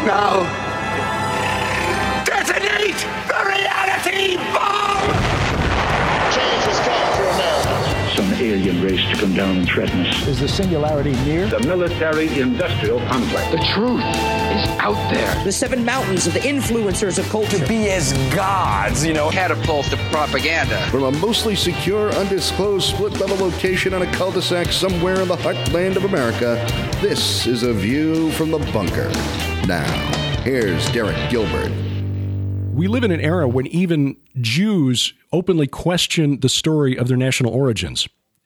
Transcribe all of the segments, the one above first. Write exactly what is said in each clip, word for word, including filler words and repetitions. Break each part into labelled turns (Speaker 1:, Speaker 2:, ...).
Speaker 1: Now, detonate the reality bomb!
Speaker 2: Change has come for America.
Speaker 3: Some alien race to come down and threaten us.
Speaker 4: Is the singularity near?
Speaker 3: The military-industrial complex.
Speaker 1: The truth is out there.
Speaker 5: The seven mountains of the influencers of culture.
Speaker 6: To be as gods, you know.
Speaker 7: Catapult of propaganda.
Speaker 8: From a mostly secure, undisclosed split-level location on a cul-de-sac somewhere in the heartland of America, this is A View from the Bunker. Now, here's Derek Gilbert.
Speaker 9: We live in an era when even Jews openly question the story of their national origins.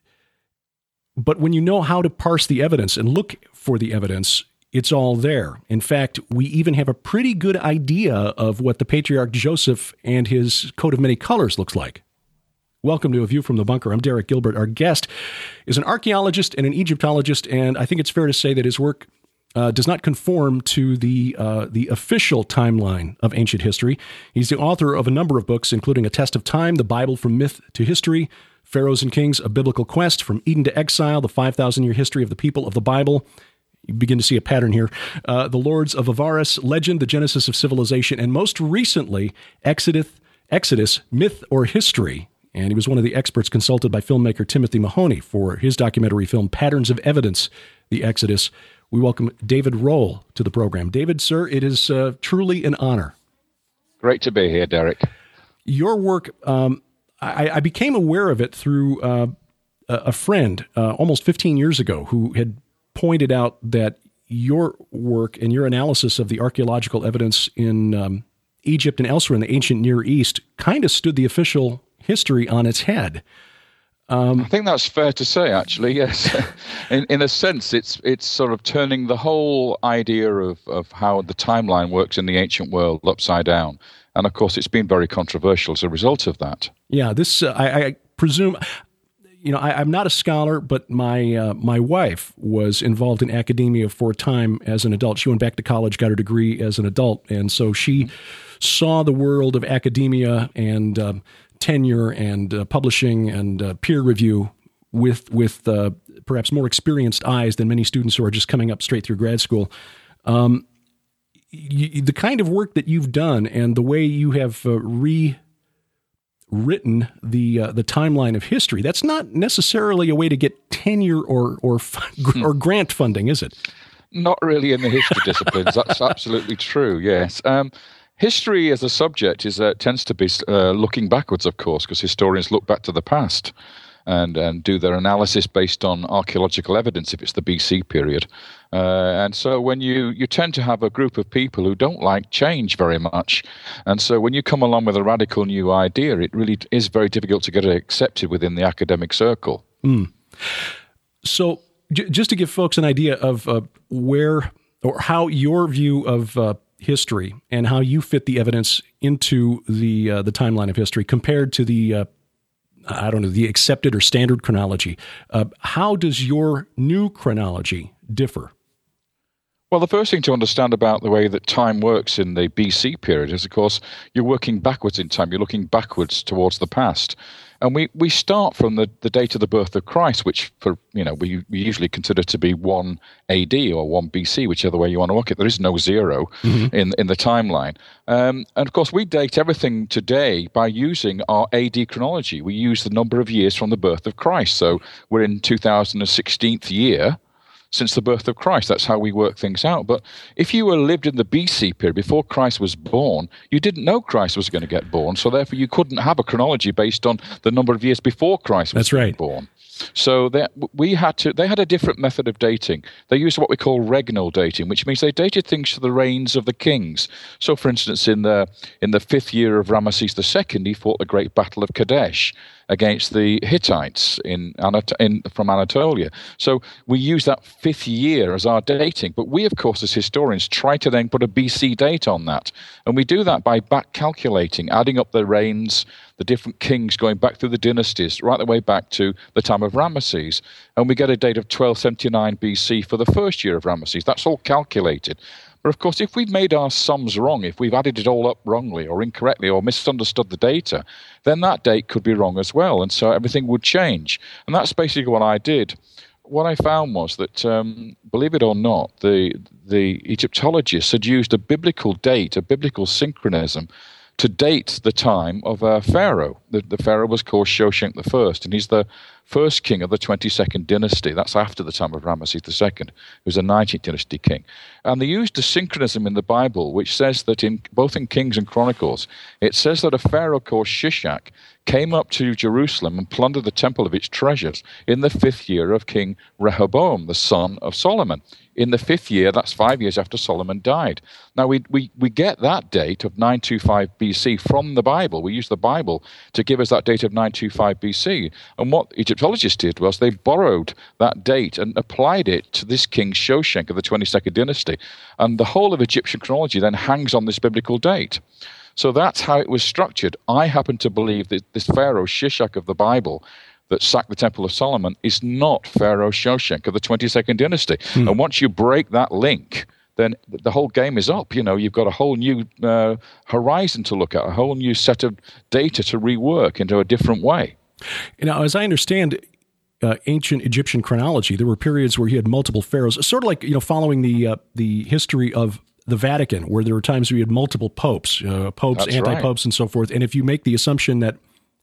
Speaker 9: But when you know how to parse the evidence and look for the evidence, it's all there. In fact, we even have a pretty good idea of what the patriarch Joseph and his coat of many colors looks like. Welcome to A View from the Bunker. I'm Derek Gilbert. Our guest is an archaeologist and an Egyptologist, and I think it's fair to say that his work Uh, does not conform to the uh, the official timeline of ancient history. He's the author of a number of books, including A Test of Time, The Bible from Myth to History, Pharaohs and Kings, A Biblical Quest, From Eden to Exile, The five thousand year History of the People of the Bible. You begin to see a pattern here. Uh, the Lords of Avaris, Legend, The Genesis of Civilization, and most recently, Exodus, Exodus, Myth or History. And he was one of the experts consulted by filmmaker Timothy Mahoney for his documentary film, Patterns of Evidence, The Exodus. We welcome David Rohl to the program. David, sir, it is uh, truly an honor.
Speaker 10: Great to be here, Derek.
Speaker 9: Your work, um, I, I became aware of it through uh, a friend uh, almost fifteen years ago who had pointed out that your work and your analysis of the archaeological evidence in um, Egypt and elsewhere in the ancient Near East kind of stood the official history on its head.
Speaker 10: Um, I think that's fair to say, actually, yes. in in a sense, it's it's sort of turning the whole idea of, of how the timeline works in the ancient world upside down. And, of course, it's been very controversial as a result of that.
Speaker 9: Yeah, this, uh, I, I presume, you know, I, I'm not a scholar, but my uh, my wife was involved in academia for a time as an adult. She went back to college, got her degree as an adult, and so she saw the world of academia and um, tenure and uh, publishing and uh, peer review with with uh, perhaps more experienced eyes than many students who are just coming up straight through grad school. Um, you, the kind of work that you've done and the way you have uh, rewritten the uh, the timeline of history, that's not necessarily a way to get tenure or or or grant funding, is it?
Speaker 10: Not really in the history disciplines. That's absolutely true. Yes. Um, History as a subject is uh, tends to be uh, looking backwards, of course, because historians look back to the past and, and do their analysis based on archaeological evidence if it's the B C period. Uh, and so when you, you tend to have a group of people who don't like change very much. And so when you come along with a radical new idea, it really is very difficult to get it accepted within the academic circle.
Speaker 9: Mm. So j- just to give folks an idea of uh, where or how your view of uh, history and how you fit the evidence into the uh, the timeline of history compared to the uh, I don't know the accepted or standard chronology. Uh, how does your new chronology differ?
Speaker 10: Well, the first thing to understand about the way that time works in the B C period is, of course, you're working backwards in time. You're looking backwards towards the past. And we, we start from the, the date of the birth of Christ, which for you know we, we usually consider to be one A D or one B C, whichever way you want to look at it. There is no zero mm-hmm. in in the timeline. Um, and of course, we date everything today by using our A D chronology. We use the number of years from the birth of Christ. So we're in two thousand sixteenth year since the birth of Christ. That's how we work things out. But if you were lived in the B C period before Christ was born, you didn't know Christ was going to get born. So therefore, you couldn't have a chronology based on the number of years before Christ was
Speaker 9: That's right.
Speaker 10: born. So that we had to. They had a different method of dating. They used what we call regnal dating, which means they dated things to the reigns of the kings. So, for instance, in the in the fifth year of Ramesses the Second, he fought the great battle of Kadesh against the Hittites in, Anat- in from Anatolia. So we use that fifth year as our dating. But we, of course, as historians, try to then put a B C date on that, and we do that by back calculating, adding up the reigns, the different kings going back through the dynasties, right the way back to the time of Ramesses. And we get a date of twelve seventy-nine B C for the first year of Ramesses. That's all calculated. But of course, if we've made our sums wrong, if we've added it all up wrongly or incorrectly or misunderstood the data, then that date could be wrong as well. And so everything would change. And that's basically what I did. what I found was that, um, believe it or not, the the Egyptologists had used a biblical date, a biblical synchronism, to date the time of uh, Pharaoh. The, the Pharaoh was called Shoshenq the First, and he's the first king of the twenty-second dynasty. That's after the time of Ramesses the Second, who was a nineteenth dynasty king. And they used a synchronism in the Bible, which says that in both in Kings and Chronicles, it says that a Pharaoh called Shishak came up to Jerusalem and plundered the temple of its treasures in the fifth year of King Rehoboam, the son of Solomon. In the fifth year, that's five years after Solomon died. Now, we, we, we get that date of nine twenty-five B C from the Bible. We use the Bible to give us that date of nine twenty-five B C. And what Egyptologists did was they borrowed that date and applied it to this king Shoshenq of the twenty-second dynasty. And the whole of Egyptian chronology then hangs on this biblical date. So that's how it was structured. I happen to believe that this Pharaoh Shishak of the Bible that sacked the Temple of Solomon is not Pharaoh Shoshenq of the twenty-second dynasty. Hmm. And once you break that link, then the whole game is up. You know, you've got a whole new uh, horizon to look at, a whole new set of data to rework into a different way.
Speaker 9: Now, as I understand uh, ancient Egyptian chronology, there were periods where you had multiple pharaohs, sort of like, you know, following the uh, the history of the Vatican, where there were times where you had multiple popes, uh, popes,
Speaker 10: That's
Speaker 9: anti-popes,
Speaker 10: right.
Speaker 9: and so forth. And if you make the assumption that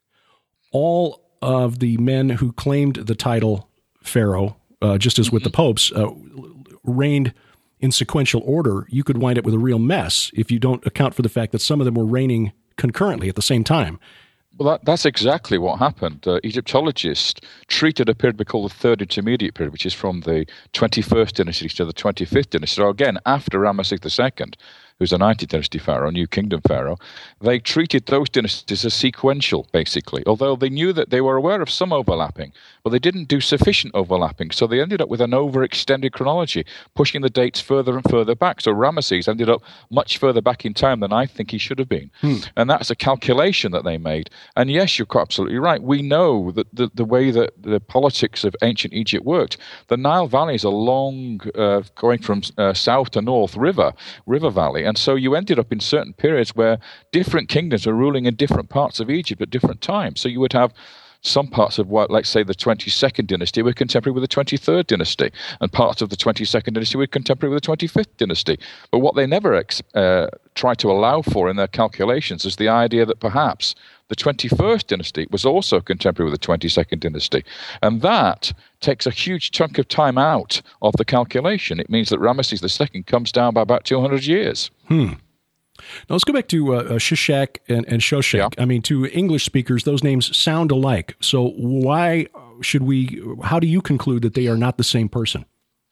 Speaker 9: all of the men who claimed the title pharaoh, uh, just as with mm-hmm. the popes, uh, reigned in sequential order, you could wind up with a real mess if you don't account for the fact that some of them were reigning concurrently at the same time.
Speaker 10: Well, that, that's exactly what happened. Uh, Egyptologists treated a period we call the Third Intermediate Period, which is from the twenty-first dynasty to the twenty-fifth dynasty. So again, after Ramesses the Second, who's a nineteenth dynasty pharaoh, New Kingdom pharaoh, they treated those dynasties as sequential, basically, although they knew that they were aware of some overlapping, but they didn't do sufficient overlapping. So they ended up with an overextended chronology, pushing the dates further and further back. So Ramesses ended up much further back in time than I think he should have been. Hmm. And that's a calculation that they made. And yes, you're quite absolutely right. We know that the, the way that the politics of ancient Egypt worked, the Nile Valley is a long, uh, going from uh, south to north river, river valley. And so you ended up in certain periods where different kingdoms were ruling in different parts of Egypt at different times. So you would have some parts of what, let's say, the twenty-second dynasty were contemporary with the twenty-third dynasty, and parts of the twenty-second dynasty were contemporary with the twenty-fifth dynasty. But what they never ex- uh, try to allow for in their calculations is the idea that perhaps the twenty-first dynasty was also contemporary with the twenty-second dynasty. And that takes a huge chunk of time out of the calculation. It means that Ramesses the Second comes down by about two hundred years.
Speaker 9: Hmm. Now let's go back to uh, Shishak and, and Shoshenq. Yeah. I mean, to English speakers, those names sound alike. So why should we, how do you conclude that they are not the same person?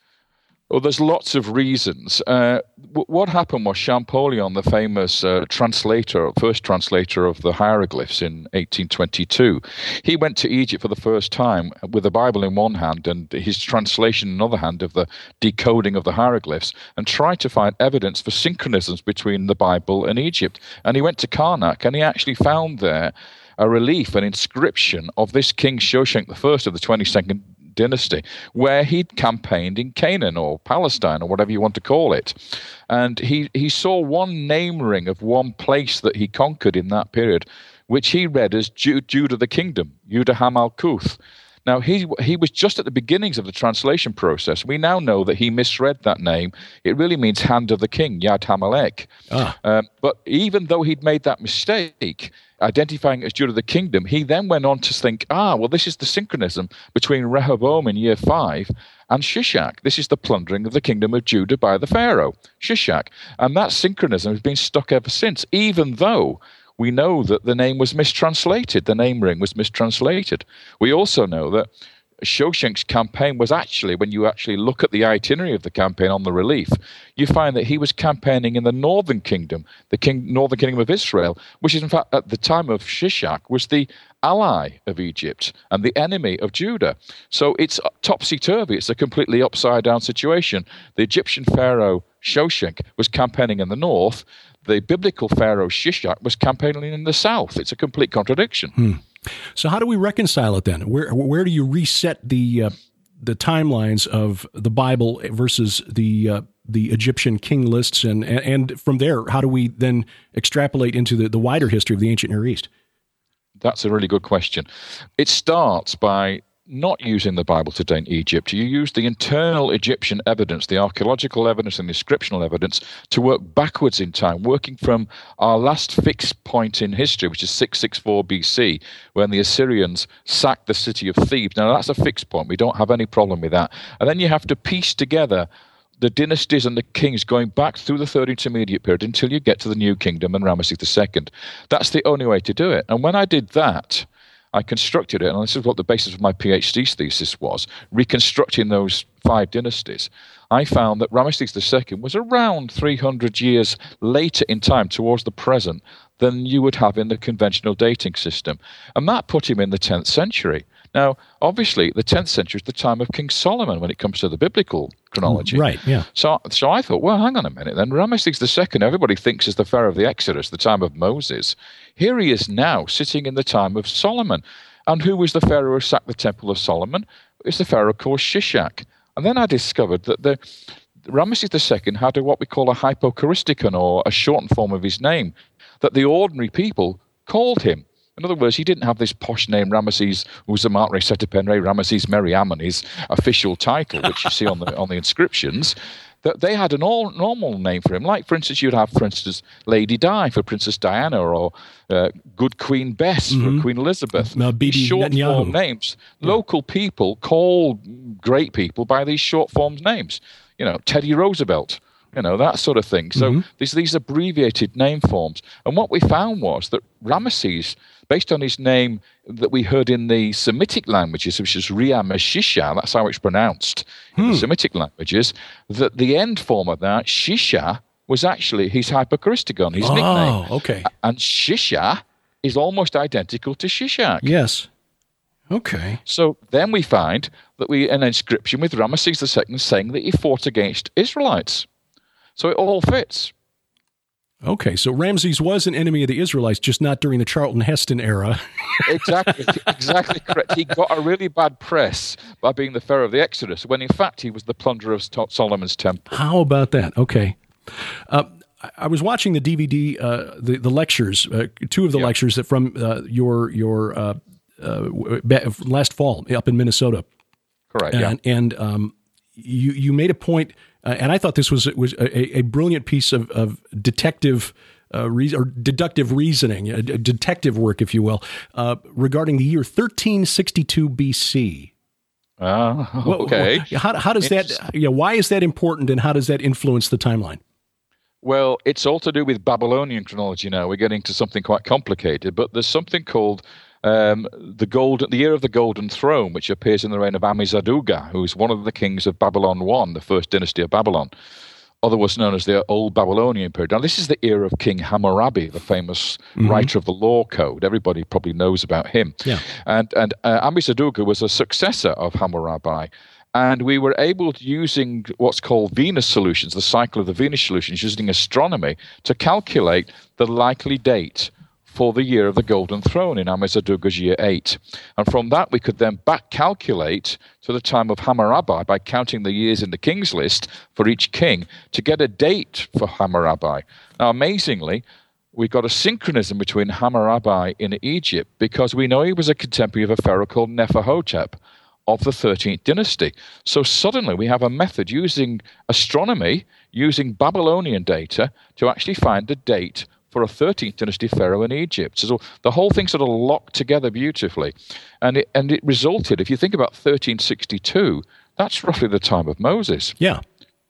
Speaker 10: Well, there's lots of reasons. Uh, w- what happened was Champollion, the famous uh, translator, first translator of the hieroglyphs in eighteen twenty-two, he went to Egypt for the first time with the Bible in one hand and his translation in another hand of the decoding of the hieroglyphs, and tried to find evidence for synchronisms between the Bible and Egypt. And he went to Karnak, and he actually found there a relief, an inscription of this king Shoshenq the First of the twenty-second dynasty, where he'd campaigned in Canaan or Palestine or whatever you want to call it. And he, he saw one name ring of one place that he conquered in that period, which he read as Ju- Judah the Kingdom, Judah HaMalkuth. Now, he he was just at the beginnings of the translation process. We now know that he misread that name. It really means Hand of the King, Yad HaMelech. Ah. Um, but even though he'd made that mistake, identifying it as Judah the Kingdom, he then went on to think, ah, well, this is the synchronism between Rehoboam in year five and Shishak. This is the plundering of the kingdom of Judah by the Pharaoh, Shishak. And that synchronism has been stuck ever since, even though we know that the name was mistranslated. The name ring was mistranslated. We also know that Shoshenq's campaign was actually, when you actually look at the itinerary of the campaign on the relief, you find that he was campaigning in the northern kingdom, the king, northern kingdom of Israel, which is in fact at the time of Shishak was the ally of Egypt and the enemy of Judah. So it's topsy-turvy. It's a completely upside-down situation. The Egyptian pharaoh Shoshenq was campaigning in the north. The biblical pharaoh Shishak was campaigning in the south. It's a complete contradiction.
Speaker 9: Hmm. So how do we reconcile it then? Where where do you reset the uh, the timelines of the Bible versus the uh, the Egyptian king lists, and and from there, how do we then extrapolate into the, the wider history of the ancient Near East?
Speaker 10: That's a really good question. It starts by not using the Bible to date Egypt. You use the internal Egyptian evidence, the archaeological evidence and the inscriptional evidence to work backwards in time, working from our last fixed point in history, which is six sixty-four B C, when the Assyrians sacked the city of Thebes. Now, that's a fixed point. We don't have any problem with that. And then you have to piece together the dynasties and the kings going back through the Third Intermediate Period until you get to the New Kingdom and Ramesses the Second. That's the only way to do it. And when I did that, I constructed it, and this is what the basis of my PhD thesis was, reconstructing those five dynasties. I found that Ramesses the Second was around three hundred years later in time, towards the present, than you would have in the conventional dating system. And that put him in the tenth century. Now, obviously, the tenth century is the time of King Solomon when it comes to the biblical chronology.
Speaker 9: Right, yeah.
Speaker 10: So so I thought, well, hang on a minute then. Ramesses the Second, everybody thinks is the Pharaoh of the Exodus, the time of Moses. Here he is now, sitting in the time of Solomon. And who was the Pharaoh who sacked the Temple of Solomon? It's the Pharaoh called Shishak. And then I discovered that the Ramesses the Second had a, what we call a hypochoristicon, or a shortened form of his name, that the ordinary people called him. In other words, he didn't have this posh name, Ramesses Uzamatre Setepenre Ramesses Meriamun, his official title, which you see on the on the inscriptions. That they had an all normal name for him. Like, for instance, you'd have, for instance, Lady Di for Princess Diana, or uh, Good Queen Bess mm-hmm. for Queen Elizabeth.
Speaker 9: Now,
Speaker 10: these short form names. Yeah. Local people call great people by these short form names. You know, Teddy Roosevelt. You know, that sort of thing. So mm-hmm. these these abbreviated name forms. And what we found was that Ramesses, based on his name that we heard in the Semitic languages, which is Ria-Meshisha, that's how it's pronounced hmm. in the Semitic languages, that the end form of that, Shisha, was actually his hypochoristicon, his
Speaker 9: oh,
Speaker 10: nickname.
Speaker 9: Oh, okay.
Speaker 10: And Shisha is almost identical to Shishak.
Speaker 9: Yes. Okay.
Speaker 10: So then we find that we an inscription with Ramesses the Second saying that he fought against Israelites. So it all fits.
Speaker 9: Okay, so Ramses was an enemy of the Israelites, just not during the Charlton Heston era.
Speaker 10: Exactly, exactly correct. He got a really bad press by being the Pharaoh of the Exodus, when in fact he was the plunderer of Solomon's temple.
Speaker 9: How about that? Okay. Uh, I was watching the D V D, uh, the the lectures, uh, two of the yep. lectures that from uh, your your uh, uh, last fall up in Minnesota.
Speaker 10: Correct.
Speaker 9: And,
Speaker 10: yeah.
Speaker 9: and um, you you made a point. Uh, and I thought this was was a, a brilliant piece of, of detective uh, re- or deductive reasoning, a, a detective work, if you will, uh, regarding the year thirteen sixty-two B C.
Speaker 10: Uh, okay.
Speaker 9: Well, how, how does that? Yeah, why is that important, and how does that influence the timeline?
Speaker 10: Well, it's all to do with Babylonian chronology. Now we're getting to something quite complicated, but there's something called Um, the golden, the year of the Golden Throne, which appears in the reign of Ammi-Zadduga, who is one of the kings of Babylon One, the first dynasty of Babylon, otherwise known as the Old Babylonian period. Now, this is the era of King Hammurabi, the famous mm-hmm. writer of the Law Code. Everybody probably knows about him.
Speaker 9: Yeah.
Speaker 10: And and uh, Ammi-Zadduga was a successor of Hammurabi. And we were able to, using what's called Venus solutions, the cycle of the Venus solutions, using astronomy, to calculate the likely date for the year of the Golden Throne in Ammi-Zadduga's year eight. And from that, we could then back calculate to the time of Hammurabi by counting the years in the king's list for each king to get a date for Hammurabi. Now, amazingly, we got a synchronism between Hammurabi in Egypt, because we know he was a contemporary of a pharaoh called Neferhotep of the thirteenth dynasty. So suddenly we have a method using astronomy, using Babylonian data, to actually find a date for a thirteenth dynasty pharaoh in Egypt. So the whole thing sort of locked together beautifully. And it, and it resulted, if you think about thirteen sixty-two, that's roughly the time of Moses.
Speaker 9: Yeah.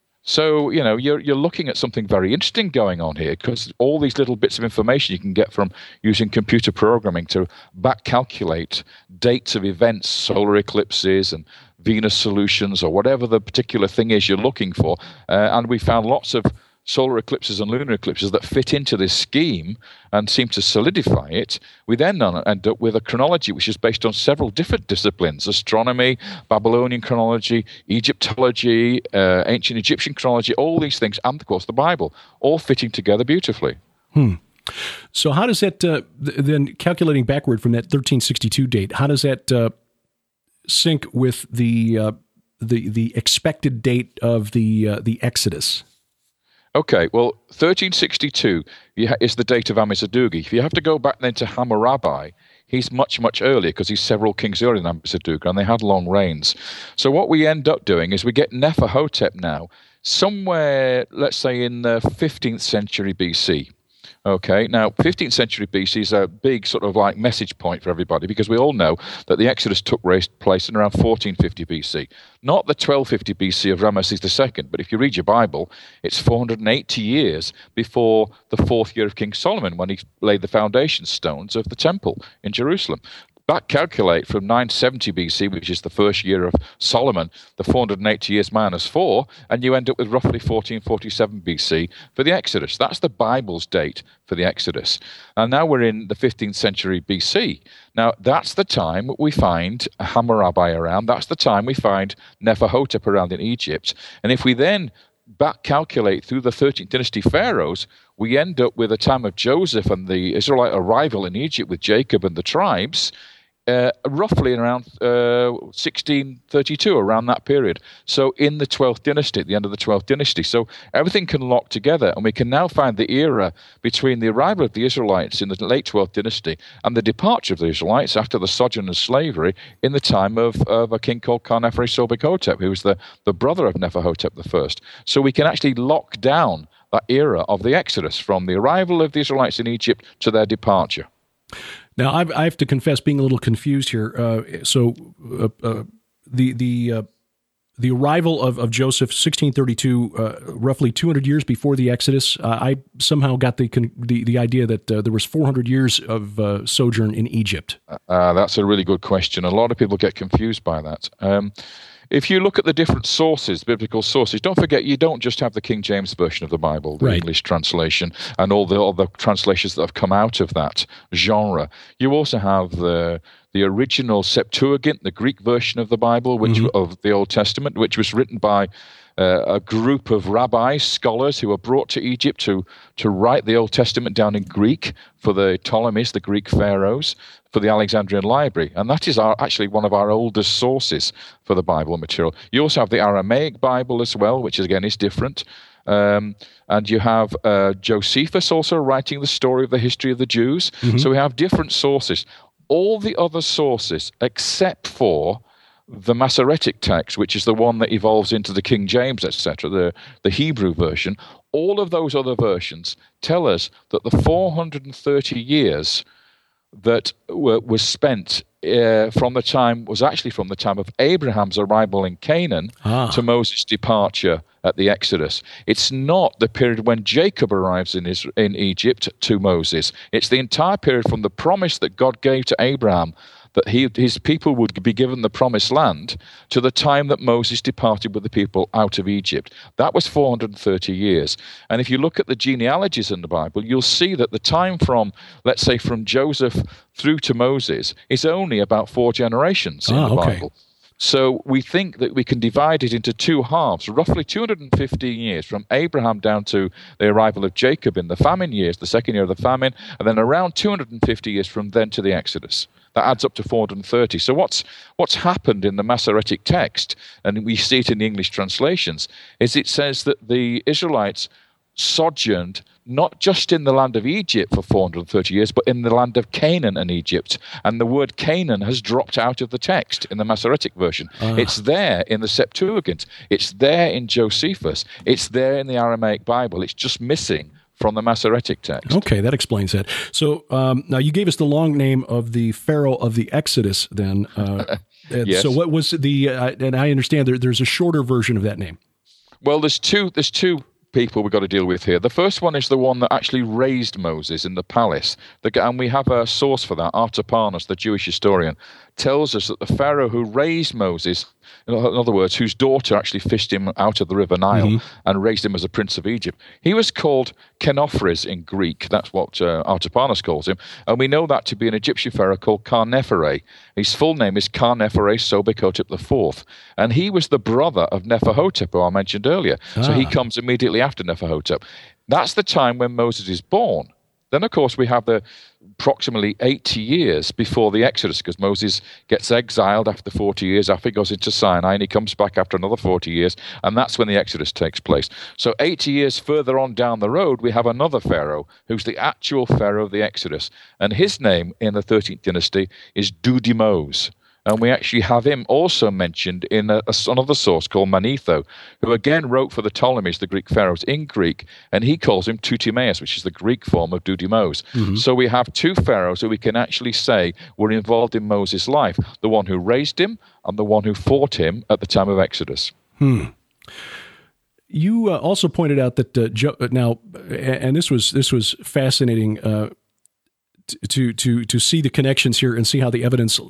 Speaker 10: So, you know, you're you're looking at something very interesting going on here, because all these little bits of information you can get from using computer programming to back calculate dates of events, solar eclipses and Venus solutions, or whatever the particular thing is you're looking for. Uh, and we found lots of solar eclipses and lunar eclipses that fit into this scheme and seem to solidify it. We then end up with a chronology which is based on several different disciplines: astronomy, Babylonian chronology, Egyptology, uh, ancient Egyptian chronology, all these things, and of course the Bible, all fitting together beautifully.
Speaker 9: Hmm. So how does that, uh, th- then calculating backward from that thirteen sixty-two date, how does that uh, sync with the, uh, the the expected date of the uh, the Exodus?
Speaker 10: Okay, well, thirteen sixty-two is the date of Ammi-Zadduga. If you have to go back then to Hammurabi, He's much, much earlier because he's several kings earlier than Ambisaduqa, and they had long reigns. So what we end up doing is we get Neferhotep now, somewhere, let's say, in the fifteenth century B C. Okay, now fifteenth century B C is a big sort of like message point for everybody, because we all know that the Exodus took place in around fourteen fifty B C. Not the twelve fifty B C of Ramesses the Second, but if you read your Bible, it's four hundred eighty years before the fourth year of King Solomon, when he laid the foundation stones of the temple in Jerusalem. Back calculate from nine seventy B C, which is the first year of Solomon, the four hundred eighty years minus four, and you end up with roughly fourteen forty-seven B C for the Exodus. That's the Bible's date for the Exodus. And now we're in the fifteenth century B C. Now, that's the time we find Hammurabi around. That's the time we find Neferhotep around in Egypt. And if we then back calculate through the thirteenth dynasty pharaohs, we end up with a time of Joseph and the Israelite arrival in Egypt with Jacob and the tribes, Uh, roughly around uh, sixteen thirty-two, around that period. So in the twelfth dynasty, at the end of the twelfth dynasty. So everything can lock together, and we can now find the era between the arrival of the Israelites in the late twelfth dynasty and the departure of the Israelites after the sojourn and slavery in the time of, of a king called Kar-Nefer-Sobekotep, who was the, the brother of Neferhotep the First. So we can actually lock down that era of the Exodus from the arrival of the Israelites in Egypt to their departure.
Speaker 9: Now, I've, I have to confess being a little confused here. Uh, so, uh, uh, the the uh, the arrival of, of Joseph, sixteen thirty-two, uh, roughly two hundred years before the Exodus. Uh, I somehow got the the, the idea that uh, there was four hundred years of uh, sojourn in Egypt.
Speaker 10: Uh, that's a really good question. A lot of people get confused by that. Um, If you look at the different sources, biblical sources, don't forget you don't just have the King James Version of the Bible, the
Speaker 9: right.
Speaker 10: English translation, and all the other translations that have come out of that genre. You also have the the original Septuagint, the Greek version of the Bible, which mm-hmm. of the Old Testament, which was written by uh, a group of rabbis, scholars who were brought to Egypt to to write the Old Testament down in Greek for the Ptolemies, the Greek pharaohs, for the Alexandrian Library. And that is our, actually one of our oldest sources for the Bible material. You also have the Aramaic Bible as well, which again is different. Um, and you have uh, Josephus also writing the story of the history of the Jews. Mm-hmm. So we have different sources. All the other sources, except for the Masoretic text, which is the one that evolves into the King James, et cetera, the, the Hebrew version, all of those other versions tell us that the four hundred thirty years that were, was spent uh, from the time, was actually from the time of Abraham's arrival in Canaan ah. to Moses' departure at the Exodus. It's not the period when Jacob arrives in, his, in Egypt to Moses. It's the entire period from the promise that God gave to Abraham that he, his people would be given the promised land to the time that Moses departed with the people out of Egypt. That was four hundred thirty years. And if you look at the genealogies in the Bible, you'll see that the time from, let's say, from Joseph through to Moses is only about four generations in
Speaker 9: ah,
Speaker 10: the
Speaker 9: okay.
Speaker 10: Bible. So we think that we can divide it into two halves, roughly two hundred fifteen years from Abraham down to the arrival of Jacob in the famine years, the second year of the famine, and then around two hundred fifty years from then to the Exodus. That adds up to four hundred thirty. So what's what's happened in the Masoretic text, and we see it in the English translations, is it says that the Israelites sojourned not just in the land of Egypt for four hundred thirty years, but in the land of Canaan and Egypt. And the word Canaan has dropped out of the text in the Masoretic version. Uh. It's there in the Septuagint. It's there in Josephus. It's there in the Aramaic Bible. It's just missing from the Masoretic text.
Speaker 9: Okay, that explains that. So um, now you gave us the long name of the Pharaoh of the Exodus then. Uh,
Speaker 10: yes.
Speaker 9: So what was the, uh, and I understand there, there's a shorter version of that name.
Speaker 10: Well, there's two, there's two people we've got to deal with here. The first one is the one that actually raised Moses in the palace. The, and we have a source for that. Artaparnos, the Jewish historian, tells us that the Pharaoh who raised Moses, in other words, whose daughter actually fished him out of the River Nile mm-hmm. and raised him as a prince of Egypt, he was called Kenophres in Greek. That's what uh, Artaparnos calls him. And we know that to be an Egyptian pharaoh called Kar-Nefer. His full name is Kar-Nefer-Sobekotep the Fourth. And he was the brother of Neferhotep, who I mentioned earlier. Ah. So he comes immediately after Neferhotep. That's the time when Moses is born. Then, of course, we have the approximately eighty years before the Exodus, because Moses gets exiled after forty years, after he goes into Sinai, and he comes back after another forty years, and that's when the Exodus takes place. So eighty years further on down the road, we have another Pharaoh, who's the actual Pharaoh of the Exodus, and his name in the thirteenth dynasty is Dudimose. And we actually have him also mentioned in a, a, another source called Manetho, who again wrote for the Ptolemies, the Greek pharaohs, in Greek, and he calls him Tutimeus, which is the Greek form of Dudimose. Mm-hmm. So we have two pharaohs who we can actually say were involved in Moses' life, the one who raised him and the one who fought him at the time of Exodus.
Speaker 9: Hmm. You uh, also pointed out that uh, jo- now, and this was this was fascinating uh, to to to see the connections here and see how the evidence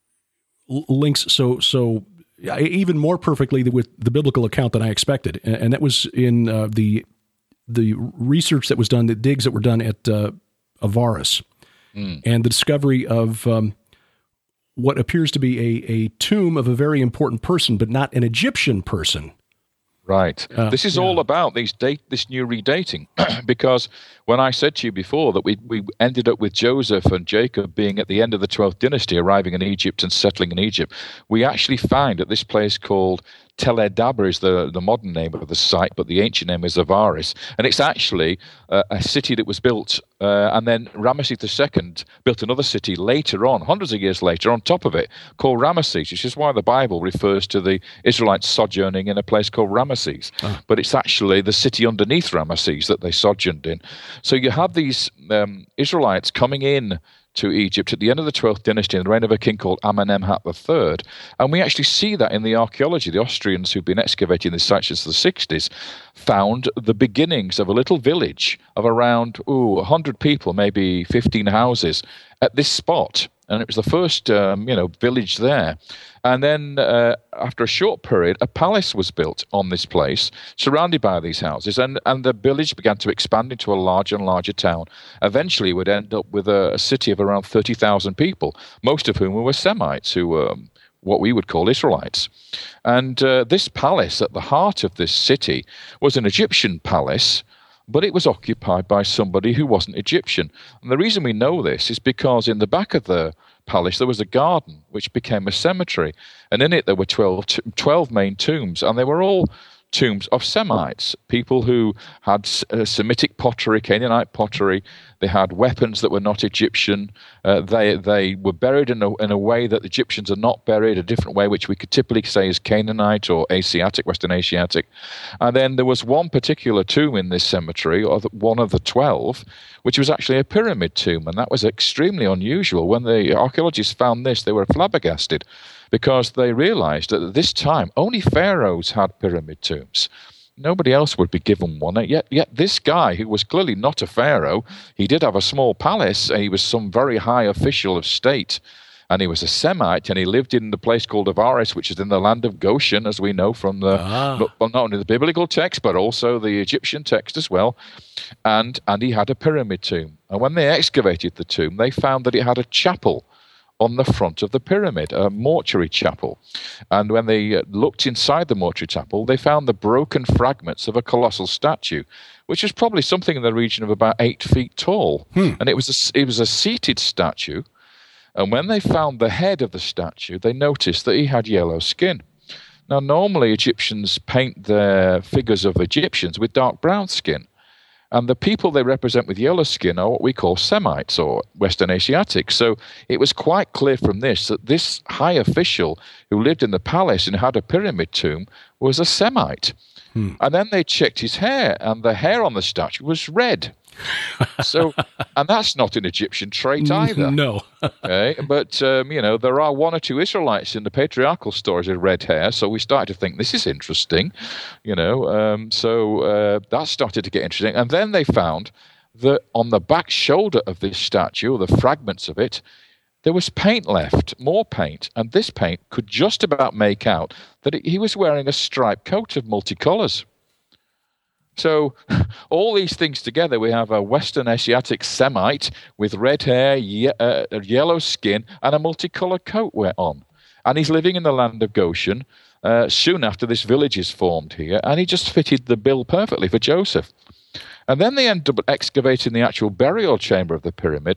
Speaker 9: links so so even more perfectly with the biblical account than I expected, and that was in uh, the the research that was done, the digs that were done at uh, Avaris, mm. and the discovery of um, what appears to be a, a tomb of a very important person, but not an Egyptian person.
Speaker 10: Right.
Speaker 9: Uh,
Speaker 10: this is
Speaker 9: yeah.
Speaker 10: all about these date, this new redating, because when I said to you before that we we ended up with Joseph and Jacob being at the end of the twelfth dynasty, arriving in Egypt and settling in Egypt, we actually find at this place called Tel Edaba is the, the modern name of the site, but the ancient name is Avaris. And it's actually uh, a city that was built, uh, and then Ramesses the Second built another city later on, hundreds of years later, on top of it, called Ramesses, which is why the Bible refers to the Israelites sojourning in a place called Ramesses. Ah. But it's actually the city underneath Ramesses that they sojourned in. So you have these um, Israelites coming in to Egypt at the end of the twelfth dynasty in the reign of a king called Amenemhat the Third. And we actually see that in the archaeology. The Austrians who've been excavating this site since the sixties found the beginnings of a little village of around ooh, one hundred people, maybe fifteen houses at this spot. And it was the first um, you know, village there. And then uh, after a short period, a palace was built on this place, surrounded by these houses, and, and the village began to expand into a larger and larger town. Eventually, it would end up with a, a city of around thirty thousand people, most of whom were Semites, who were um, what we would call Israelites. And uh, this palace at the heart of this city was an Egyptian palace, but it was occupied by somebody who wasn't Egyptian. And the reason we know this is because in the back of the palace there was a garden which became a cemetery, and in it there were twelve, twelve main tombs, and they were all tombs of Semites, people who had uh, Semitic pottery, Canaanite pottery. They had weapons that were not Egyptian. Uh, they they were buried in a, in a way that the Egyptians are not buried, a different way, which we could typically say is Canaanite or Asiatic, Western Asiatic. And then there was one particular tomb in this cemetery, or the, one of the twelve, which was actually a pyramid tomb, and that was extremely unusual. When the archaeologists found this, they were flabbergasted, because they realized that at this time only pharaohs had pyramid tombs. Nobody else would be given one. Yet, yet this guy, who was clearly not a pharaoh, he did have a small palace, and he was some very high official of state, and he was a Semite, and he lived in the place called Avaris, which is in the land of Goshen, as we know from the ah. not, well, not only the biblical text, but also the Egyptian text as well. And and he had a pyramid tomb. And when they excavated the tomb, they found that it had a chapel on the front of the pyramid, a mortuary chapel. And when they uh, looked inside the mortuary chapel, they found the broken fragments of a colossal statue, which was probably something in the region of about eight feet tall. Hmm. And it was a, it was a seated statue. And when they found the head of the statue, they noticed that he had yellow skin. Now, normally Egyptians paint their figures of Egyptians with dark brown skin. And the people they represent with yellow skin are what we call Semites or Western Asiatic. So it was quite clear from this that this high official who lived in the palace and had a pyramid tomb was a Semite. Hmm. And then they checked his hair, and the hair on the statue was red. So, and that's not an Egyptian trait either.
Speaker 9: No.
Speaker 10: Okay? But, um, you know, there are one or two Israelites in the patriarchal stories with red hair, so we started to think this is interesting, you know. Um, so uh, that started to get interesting. And then they found that on the back shoulder of this statue, or the fragments of it, there was paint left, more paint, and this paint could just about make out that it, he was wearing a striped coat of multicolours. So all these things together, we have a Western Asiatic Semite with red hair, ye- uh, yellow skin, and a multicolored coat wear on. And he's living in the land of Goshen uh, soon after this village is formed here, and he just fitted the bill perfectly for Joseph. And then they end up excavating the actual burial chamber of the pyramid,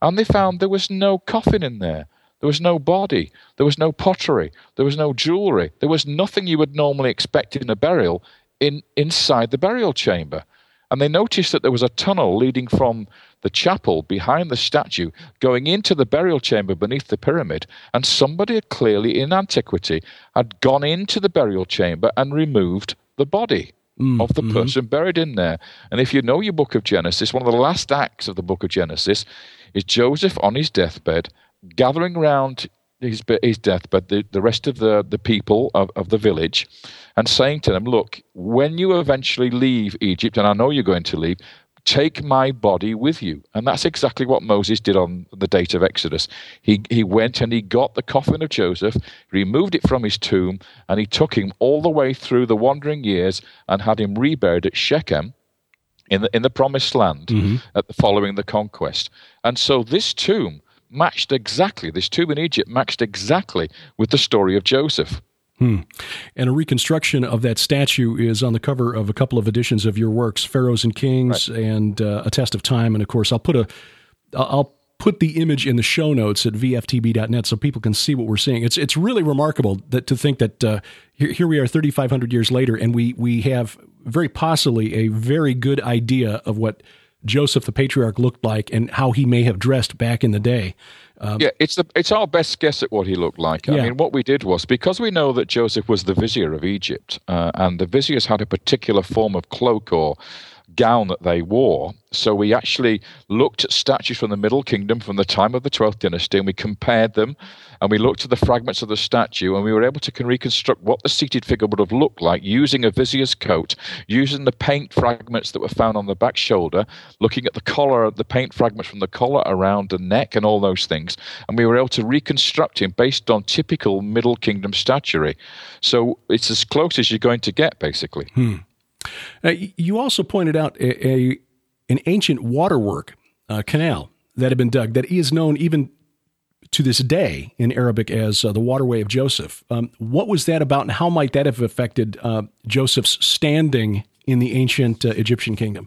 Speaker 10: and they found there was no coffin in there. There was no body. There was no pottery. There was no jewelry. There was nothing you would normally expect in a burial in inside the burial chamber. And they noticed that there was a tunnel leading from the chapel behind the statue going into the burial chamber beneath the pyramid, and somebody had clearly in antiquity had gone into the burial chamber and removed the body mm, of the mm-hmm. person buried in there. And if you know your book of Genesis, one of the last acts of the book of Genesis is Joseph on his deathbed, gathering round his, his deathbed the, the rest of the, the people of, of the village, and saying to them, look, when you eventually leave Egypt, and I know you're going to leave, take my body with you. And that's exactly what Moses did on the date of Exodus. He he went and he got the coffin of Joseph, removed it from his tomb, and he took him all the way through the wandering years and had him reburied at Shechem in the, in the promised land mm-hmm. at the, following the conquest. And so this tomb matched exactly, this tomb in Egypt matched exactly with the story of Joseph.
Speaker 9: Hmm. And a reconstruction of that statue is on the cover of a couple of editions of your works, Pharaohs and Kings, right. and uh, A Test of Time. And of course, I'll put a, I'll put the image in the show notes at v f t b dot net so people can see what we're seeing. It's it's really remarkable that to think that uh, here, here we are, thirty-five hundred years later, and we we have very possibly a very good idea of what Joseph the Patriarch looked like and how he may have dressed back in the day. Um,
Speaker 10: yeah, it's the it's our best guess at what he looked like. I yeah. mean, what we did was, because we know that Joseph was the vizier of Egypt, uh, and the viziers had a particular form of cloak or gown that they wore, so we actually looked at statues from the Middle Kingdom from the time of the twelfth dynasty, and we compared them, and we looked at the fragments of the statue, and we were able to reconstruct what the seated figure would have looked like using a vizier's coat, using the paint fragments that were found on the back shoulder, looking at the collar, the paint fragments from the collar around the neck and all those things, and we were able to reconstruct him based on typical Middle Kingdom statuary. So it's as close as you're going to get, basically.
Speaker 9: Hmm. Uh, you also pointed out a, a an ancient waterwork uh, canal that had been dug that is known even to this day in Arabic as uh, the Waterway of Joseph. Um, what was that about, and how might that have affected uh, Joseph's standing in the ancient uh, Egyptian kingdom?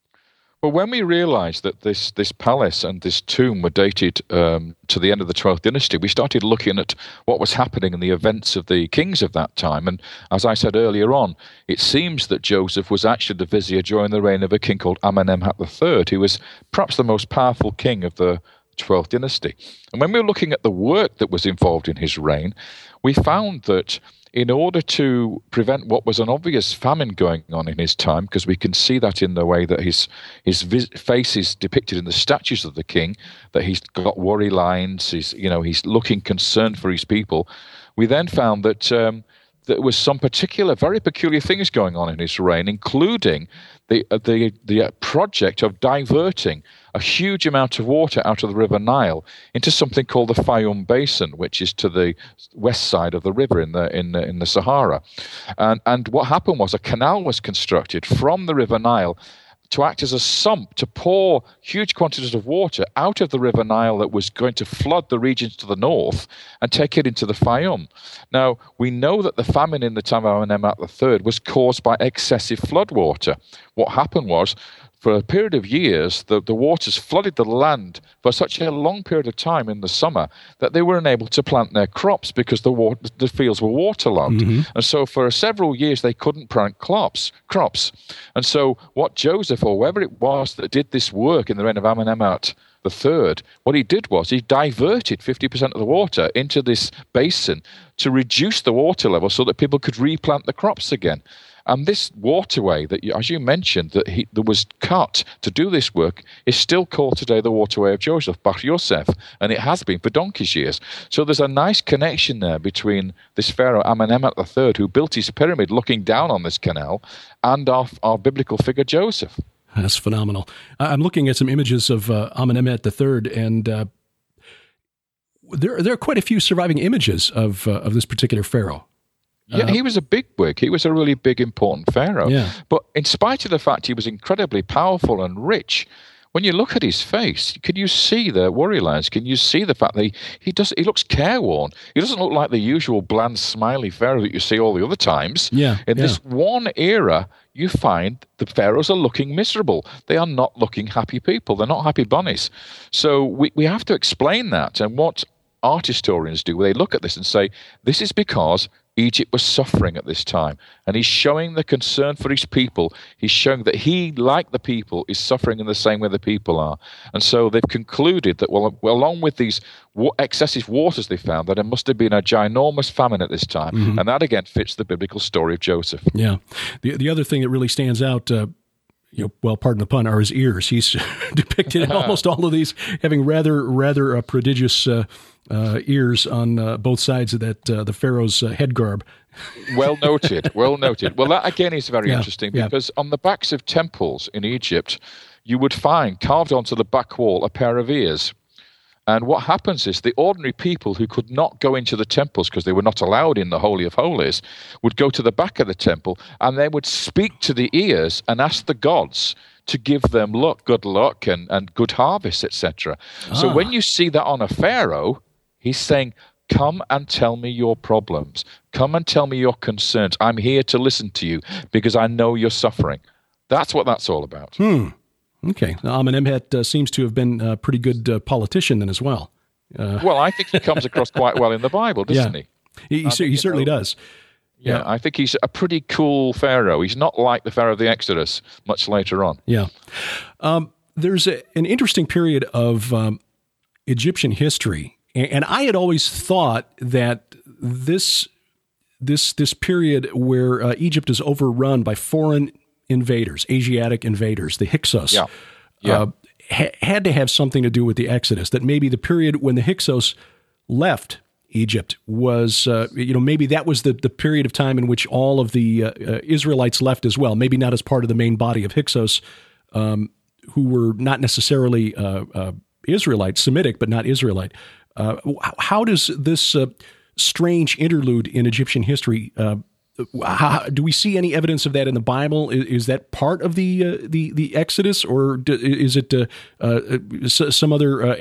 Speaker 10: Well, when we realized that this, this palace and this tomb were dated um, to the end of the twelfth dynasty, we started looking at what was happening in the events of the kings of that time. And as I said earlier on, it seems that Joseph was actually the vizier during the reign of a king called Amenemhat the third, who was perhaps the most powerful king of the twelfth dynasty. And when we were looking at the work that was involved in his reign, we found that in order to prevent what was an obvious famine going on in his time, because we can see that in the way that his his vis- face is depicted in the statues of the king, that he's got worry lines, he's you know he's looking concerned for his people. We then found that um, there was some particular, very peculiar things going on in his reign, including the uh, the the uh, project of diverting a huge amount of water out of the River Nile into something called the Fayum Basin, which is to the west side of the river in the in the, in the Sahara. And and what happened was a canal was constructed from the River Nile to act as a sump to pour huge quantities of water out of the River Nile that was going to flood the regions to the north and take it into the Fayum. Now, we know that the famine in the time of Amenemhat the third was caused by excessive floodwater. What happened was, for a period of years, the, the waters flooded the land for such a long period of time in the summer that they were unable to plant their crops because the water, the fields were waterlogged. Mm-hmm. And so for several years, they couldn't plant crops. crops. And so what Joseph, or whoever it was that did this work in the reign of Amenemhat the third, what he did was he diverted fifty percent of the water into this basin to reduce the water level so that people could replant the crops again. And this waterway that, you, as you mentioned, that, he, that was cut to do this work is still called today the Waterway of Joseph, Bahr Yosef, and it has been for donkey's years. So there's a nice connection there between this pharaoh Amenemhat the third, who built his pyramid looking down on this canal, and our, our biblical figure Joseph.
Speaker 9: That's phenomenal. I'm looking at some images of uh, Amenemhat the third, and uh, there, there are quite a few surviving images of uh, of this particular pharaoh.
Speaker 10: Yeah, uh, he was a bigwig. He was a really big, important pharaoh.
Speaker 9: Yeah.
Speaker 10: But in spite of the fact he was incredibly powerful and rich, when you look at his face, can you see the worry lines? Can you see the fact that he, he does he looks careworn? He doesn't look like the usual bland, smiley pharaoh that you see all the other times.
Speaker 9: Yeah.
Speaker 10: In
Speaker 9: yeah.
Speaker 10: this one era, you find the pharaohs are looking miserable. They are not looking happy people. They're not happy bunnies. So we, we have to explain that. And what art historians do, they look at this and say, this is because Egypt was suffering at this time. And he's showing the concern for his people. He's showing that he, like the people, is suffering in the same way the people are. And so they've concluded that, well, well along with these wa- excessive waters they found, that there must have been a ginormous famine at this time. Mm-hmm. And that, again, fits the biblical story of Joseph.
Speaker 9: Yeah. The, the other thing that really stands out, uh, you know, well, pardon the pun, are his ears. He's depicted in almost all of these having rather, rather uh, prodigious uh, uh, ears on uh, both sides of that uh, the pharaoh's uh, head garb.
Speaker 10: Well noted. Well noted. Well, that again is very
Speaker 9: yeah,
Speaker 10: interesting
Speaker 9: yeah.
Speaker 10: because on the backs of temples in Egypt, you would find carved onto the back wall a pair of ears. And what happens is the ordinary people who could not go into the temples because they were not allowed in the Holy of Holies would go to the back of the temple and they would speak to the ears and ask the gods to give them luck, good luck and, and good harvest, et cetera. Ah. So when you see that on a pharaoh, he's saying, come and tell me your problems. Come and tell me your concerns. I'm here to listen to you because I know you're suffering. That's what that's all about.
Speaker 9: Hmm. Okay. Now, Amenemhet uh, seems to have been a pretty good uh, politician then as well. Uh,
Speaker 10: well, I think he comes across quite well in the Bible, doesn't
Speaker 9: yeah.
Speaker 10: he?
Speaker 9: He, he, think, he certainly know, does.
Speaker 10: Yeah, yeah, I think he's a pretty cool pharaoh. He's not like the pharaoh of the Exodus much later on.
Speaker 9: Yeah. Um, there's a, an interesting period of um, Egyptian history, and, and I had always thought that this this this period where uh, Egypt is overrun by foreign invaders, Asiatic invaders, the Hyksos,
Speaker 10: yeah. Yeah.
Speaker 9: Uh, ha- had to have something to do with the Exodus, that maybe the period when the Hyksos left Egypt was, uh, you know, maybe that was the, the period of time in which all of the uh, uh, Israelites left as well, maybe not as part of the main body of Hyksos, um, who were not necessarily uh, uh, Israelite, Semitic, but not Israelite. Uh, how does this uh, strange interlude in Egyptian history uh, How, do we see any evidence of that in the Bible? Is, is that part of the uh, the the Exodus, or do, is it uh, uh, some other uh,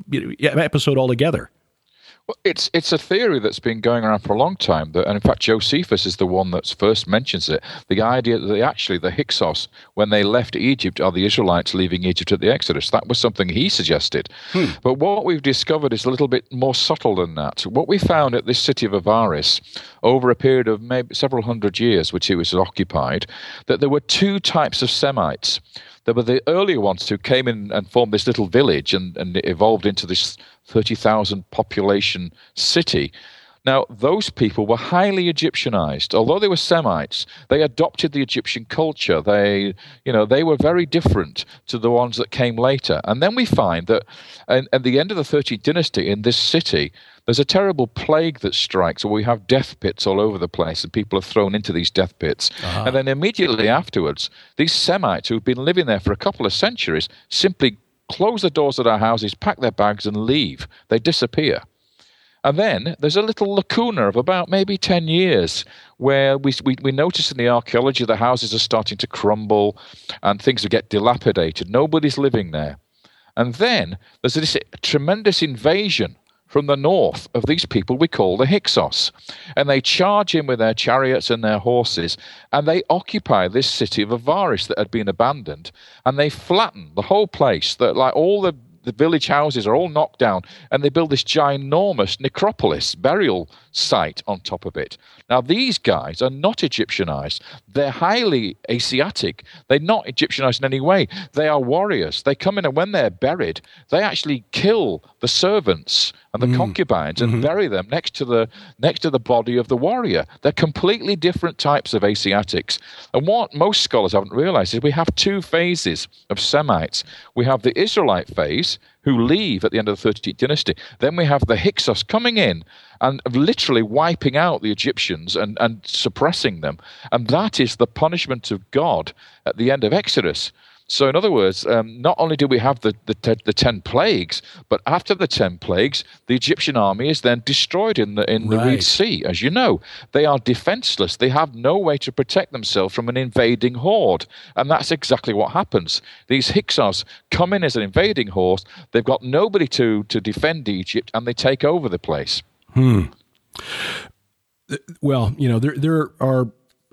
Speaker 9: episode altogether?
Speaker 10: Well, it's it's a theory that's been going around for a long time, that, and in fact Josephus is the one that first mentions it. The idea that they actually, the Hyksos, when they left Egypt, are the Israelites leaving Egypt at the Exodus. That was something he suggested. Hmm. But what we've discovered is a little bit more subtle than that. What we found at this city of Avaris, over a period of maybe several hundred years, which it was occupied, that there were two types of Semites. There were the earlier ones who came in and formed this little village and, and evolved into this thirty thousand population city. Now, those people were highly Egyptianized. Although they were Semites, they adopted the Egyptian culture. They, you know, they were very different to the ones that came later. And then we find that at, at the end of the thirteenth dynasty in this city, there's a terrible plague that strikes where we have death pits all over the place and people are thrown into these death pits. Uh-huh. And then immediately afterwards, these Semites who've been living there for a couple of centuries simply close the doors of their houses, pack their bags and leave. They disappear. And then there's a little lacuna of about maybe ten years where we, we, we notice in the archaeology the houses are starting to crumble and things get dilapidated. Nobody's living there. And then there's this tremendous invasion from the north of these people we call the Hyksos. And they charge in with their chariots and their horses, and they occupy this city of Avaris that had been abandoned, and they flatten the whole place. That, like, all the, the village houses are all knocked down, and they build this ginormous necropolis, burial site on top of it. Now, these guys are not Egyptianized. They're highly Asiatic. They're not Egyptianized in any way. They are warriors. They come in, and when they're buried, they actually kill the servants and the mm. concubines and mm-hmm. bury them next to the next to the body of the warrior. They're completely different types of Asiatics. And what most scholars haven't realized is we have two phases of Semites. We have the Israelite phase, who leave at the end of the thirteenth dynasty. Then we have the Hyksos coming in and literally wiping out the Egyptians and, and suppressing them. And that is the punishment of God at the end of Exodus. So in other words, um, not only do we have the, the, the ten plagues, but after the ten plagues, the Egyptian army is then destroyed in the in the
Speaker 9: right.
Speaker 10: Red Sea. As you know, they are defenseless. They have no way to protect themselves from an invading horde. And that's exactly what happens. These Hyksos come in as an invading horde. They've got nobody to, to defend Egypt, and they take over the place.
Speaker 9: Hmm. Well, you know, there there are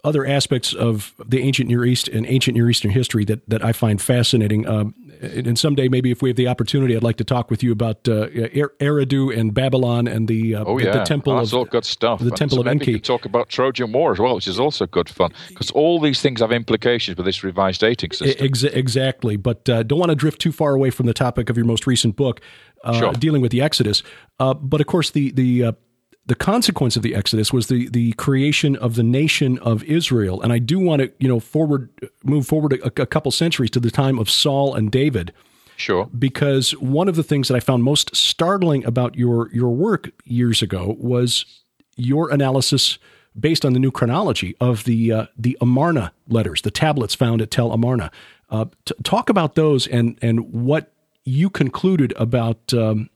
Speaker 9: other aspects of the ancient Near East and ancient Near Eastern history that, that I find fascinating. Um, and someday, maybe if we have the opportunity, I'd like to talk with you about uh, er- Eridu and Babylon and the uh,
Speaker 10: oh,
Speaker 9: the,
Speaker 10: yeah.
Speaker 9: the temple.
Speaker 10: Oh, that's
Speaker 9: of,
Speaker 10: all good stuff.
Speaker 9: The
Speaker 10: and
Speaker 9: temple
Speaker 10: so
Speaker 9: of
Speaker 10: maybe
Speaker 9: Enki.
Speaker 10: we could talk about Trojan War as well, which is also good fun, because all these things have implications with this revised dating system.
Speaker 9: Ex- exactly, but uh, don't want to drift too far away from the topic of your most recent book, uh,
Speaker 10: sure.
Speaker 9: dealing with the Exodus. Uh, but of course, the the uh, the consequence of the Exodus was the the creation of the nation of Israel. And I do want to you know forward move forward a, a couple centuries to the time of Saul and David.
Speaker 10: Sure.
Speaker 9: Because one of the things that I found most startling about your your work years ago was your analysis, based on the new chronology, of the uh, the Amarna letters, the tablets found at Tel Amarna. Uh, t- talk about those and and what you concluded about um,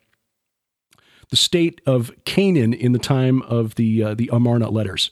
Speaker 9: the state of Canaan in the time of the uh, the Amarna letters.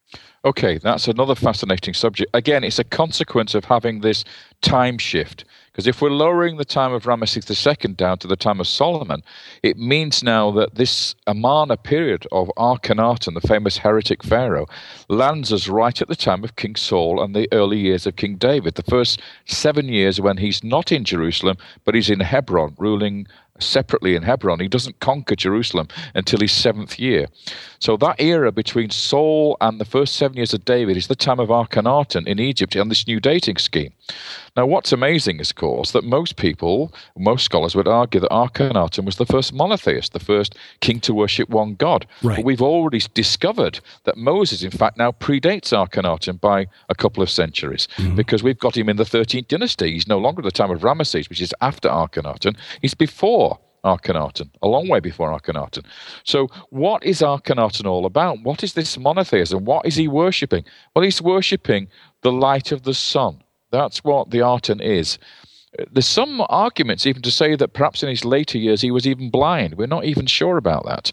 Speaker 10: Okay, that's another fascinating subject. Again, it's a consequence of having this time shift. Because if we're lowering the time of Ramesses the Second down to the time of Solomon, it means now that this Amarna period of Akhenaten, the famous heretic pharaoh, lands us right at the time of King Saul and the early years of King David. The first seven years when he's not in Jerusalem, but he's in Hebron, ruling separately in Hebron. He doesn't conquer Jerusalem until his seventh year. So that era between Saul and the first seven years of David is the time of Akhenaten in Egypt on this new dating scheme. Now, what's amazing is, of course, that most people, most scholars would argue that Akhenaten was the first monotheist, the first king to worship one God.
Speaker 9: Right.
Speaker 10: But we've already discovered that Moses, in fact, now predates Akhenaten by a couple of centuries, mm-hmm. because we've got him in the thirteenth dynasty. He's no longer the time of Ramesses, which is after Akhenaten. He's before Akhenaten, a long way before Akhenaten. So what is Akhenaten all about? What is this monotheism? What is he worshipping? Well, he's worshipping the light of the sun. That's what the Aten is. There's some arguments even to say that perhaps in his later years he was even blind. We're not even sure about that.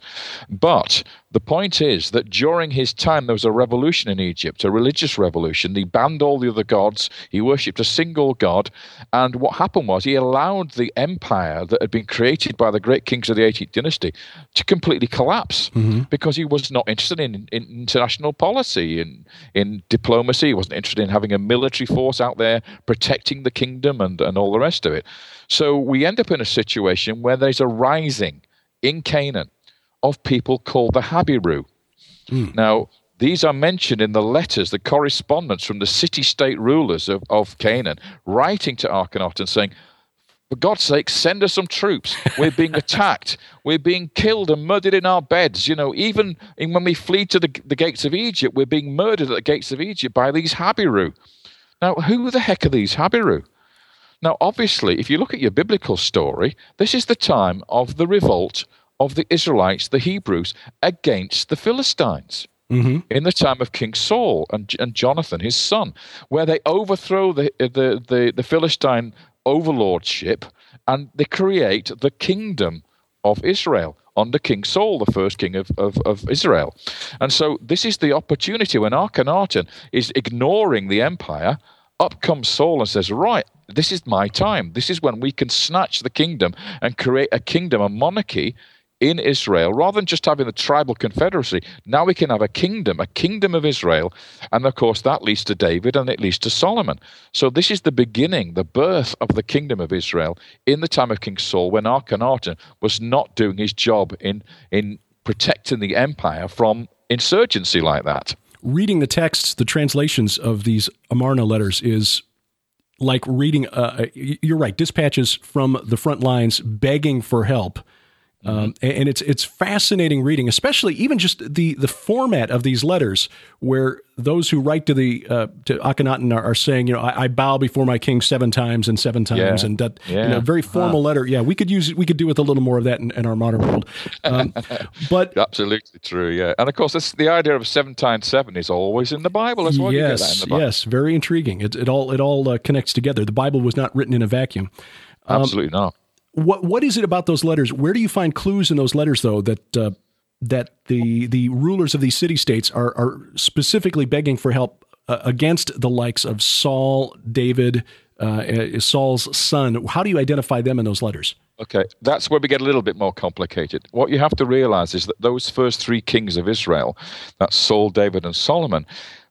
Speaker 10: But the point is that during his time there was a revolution in Egypt, a religious revolution. He banned all the other gods. He worshipped a single god. And what happened was he allowed the empire that had been created by the great kings of the eighteenth dynasty to completely collapse, mm-hmm. because he was not interested in, in international policy, in, in diplomacy. He wasn't interested in having a military force out there protecting the kingdom and, and all the rest of it. So we end up in a situation where there's a rising in Canaan of people called the Habiru. Mm. Now, these are mentioned in the letters, the correspondence from the city-state rulers of, of Canaan, writing to Akhenaten saying, for God's sake, send us some troops. We're being attacked. We're being killed and murdered in our beds. You know, even when we flee to the, the gates of Egypt, we're being murdered at the gates of Egypt by these Habiru. Now, who the heck are these Habiru? Now, obviously, if you look at your biblical story, this is the time of the revolt of the Israelites, the Hebrews, against the Philistines. Mm-hmm. In the time of King Saul and, and Jonathan, his son, where they overthrow the, the, the, the Philistine overlordship and they create the kingdom of Israel under King Saul, the first king of, of, of Israel. And so this is the opportunity when Akhenaten is ignoring the empire. Up comes Saul and says, right, this is my time. This is when we can snatch the kingdom and create a kingdom, a monarchy in Israel, rather than just having the tribal confederacy. Now we can have a kingdom, a kingdom of Israel. And of course, that leads to David and it leads to Solomon. So this is the beginning, the birth of the kingdom of Israel in the time of King Saul, when Akhenaten was not doing his job in, in protecting the empire from insurgency like that.
Speaker 9: Reading the texts, the translations of these Amarna letters is like reading, uh, you're right, dispatches from the front lines begging for help. Um, and it's it's fascinating reading, especially even just the, the format of these letters, where those who write to the uh, to Akhenaten are, are saying, you know, I, I bow before my king seven times and seven times, yeah. and that yeah. you know, very formal huh. letter. Yeah, we could use we could do with a little more of that in, in our modern world. Um, but
Speaker 10: absolutely true, yeah. And of course, this, the idea of seven times seven is always in the Bible as well.
Speaker 9: Yes,
Speaker 10: you get that in the Bible.
Speaker 9: Yes, very intriguing. It it all it all uh, connects together. The Bible was not written in a vacuum.
Speaker 10: Um, absolutely not.
Speaker 9: What what is it about those letters? Where do you find clues in those letters, though, that uh, that the the rulers of these city-states are are specifically begging for help uh, against the likes of Saul, David, uh, Saul's son? How do you identify them in those letters?
Speaker 10: Okay, that's where we get a little bit more complicated. What you have to realize is that those first three kings of Israel, that's Saul, David, and Solomon,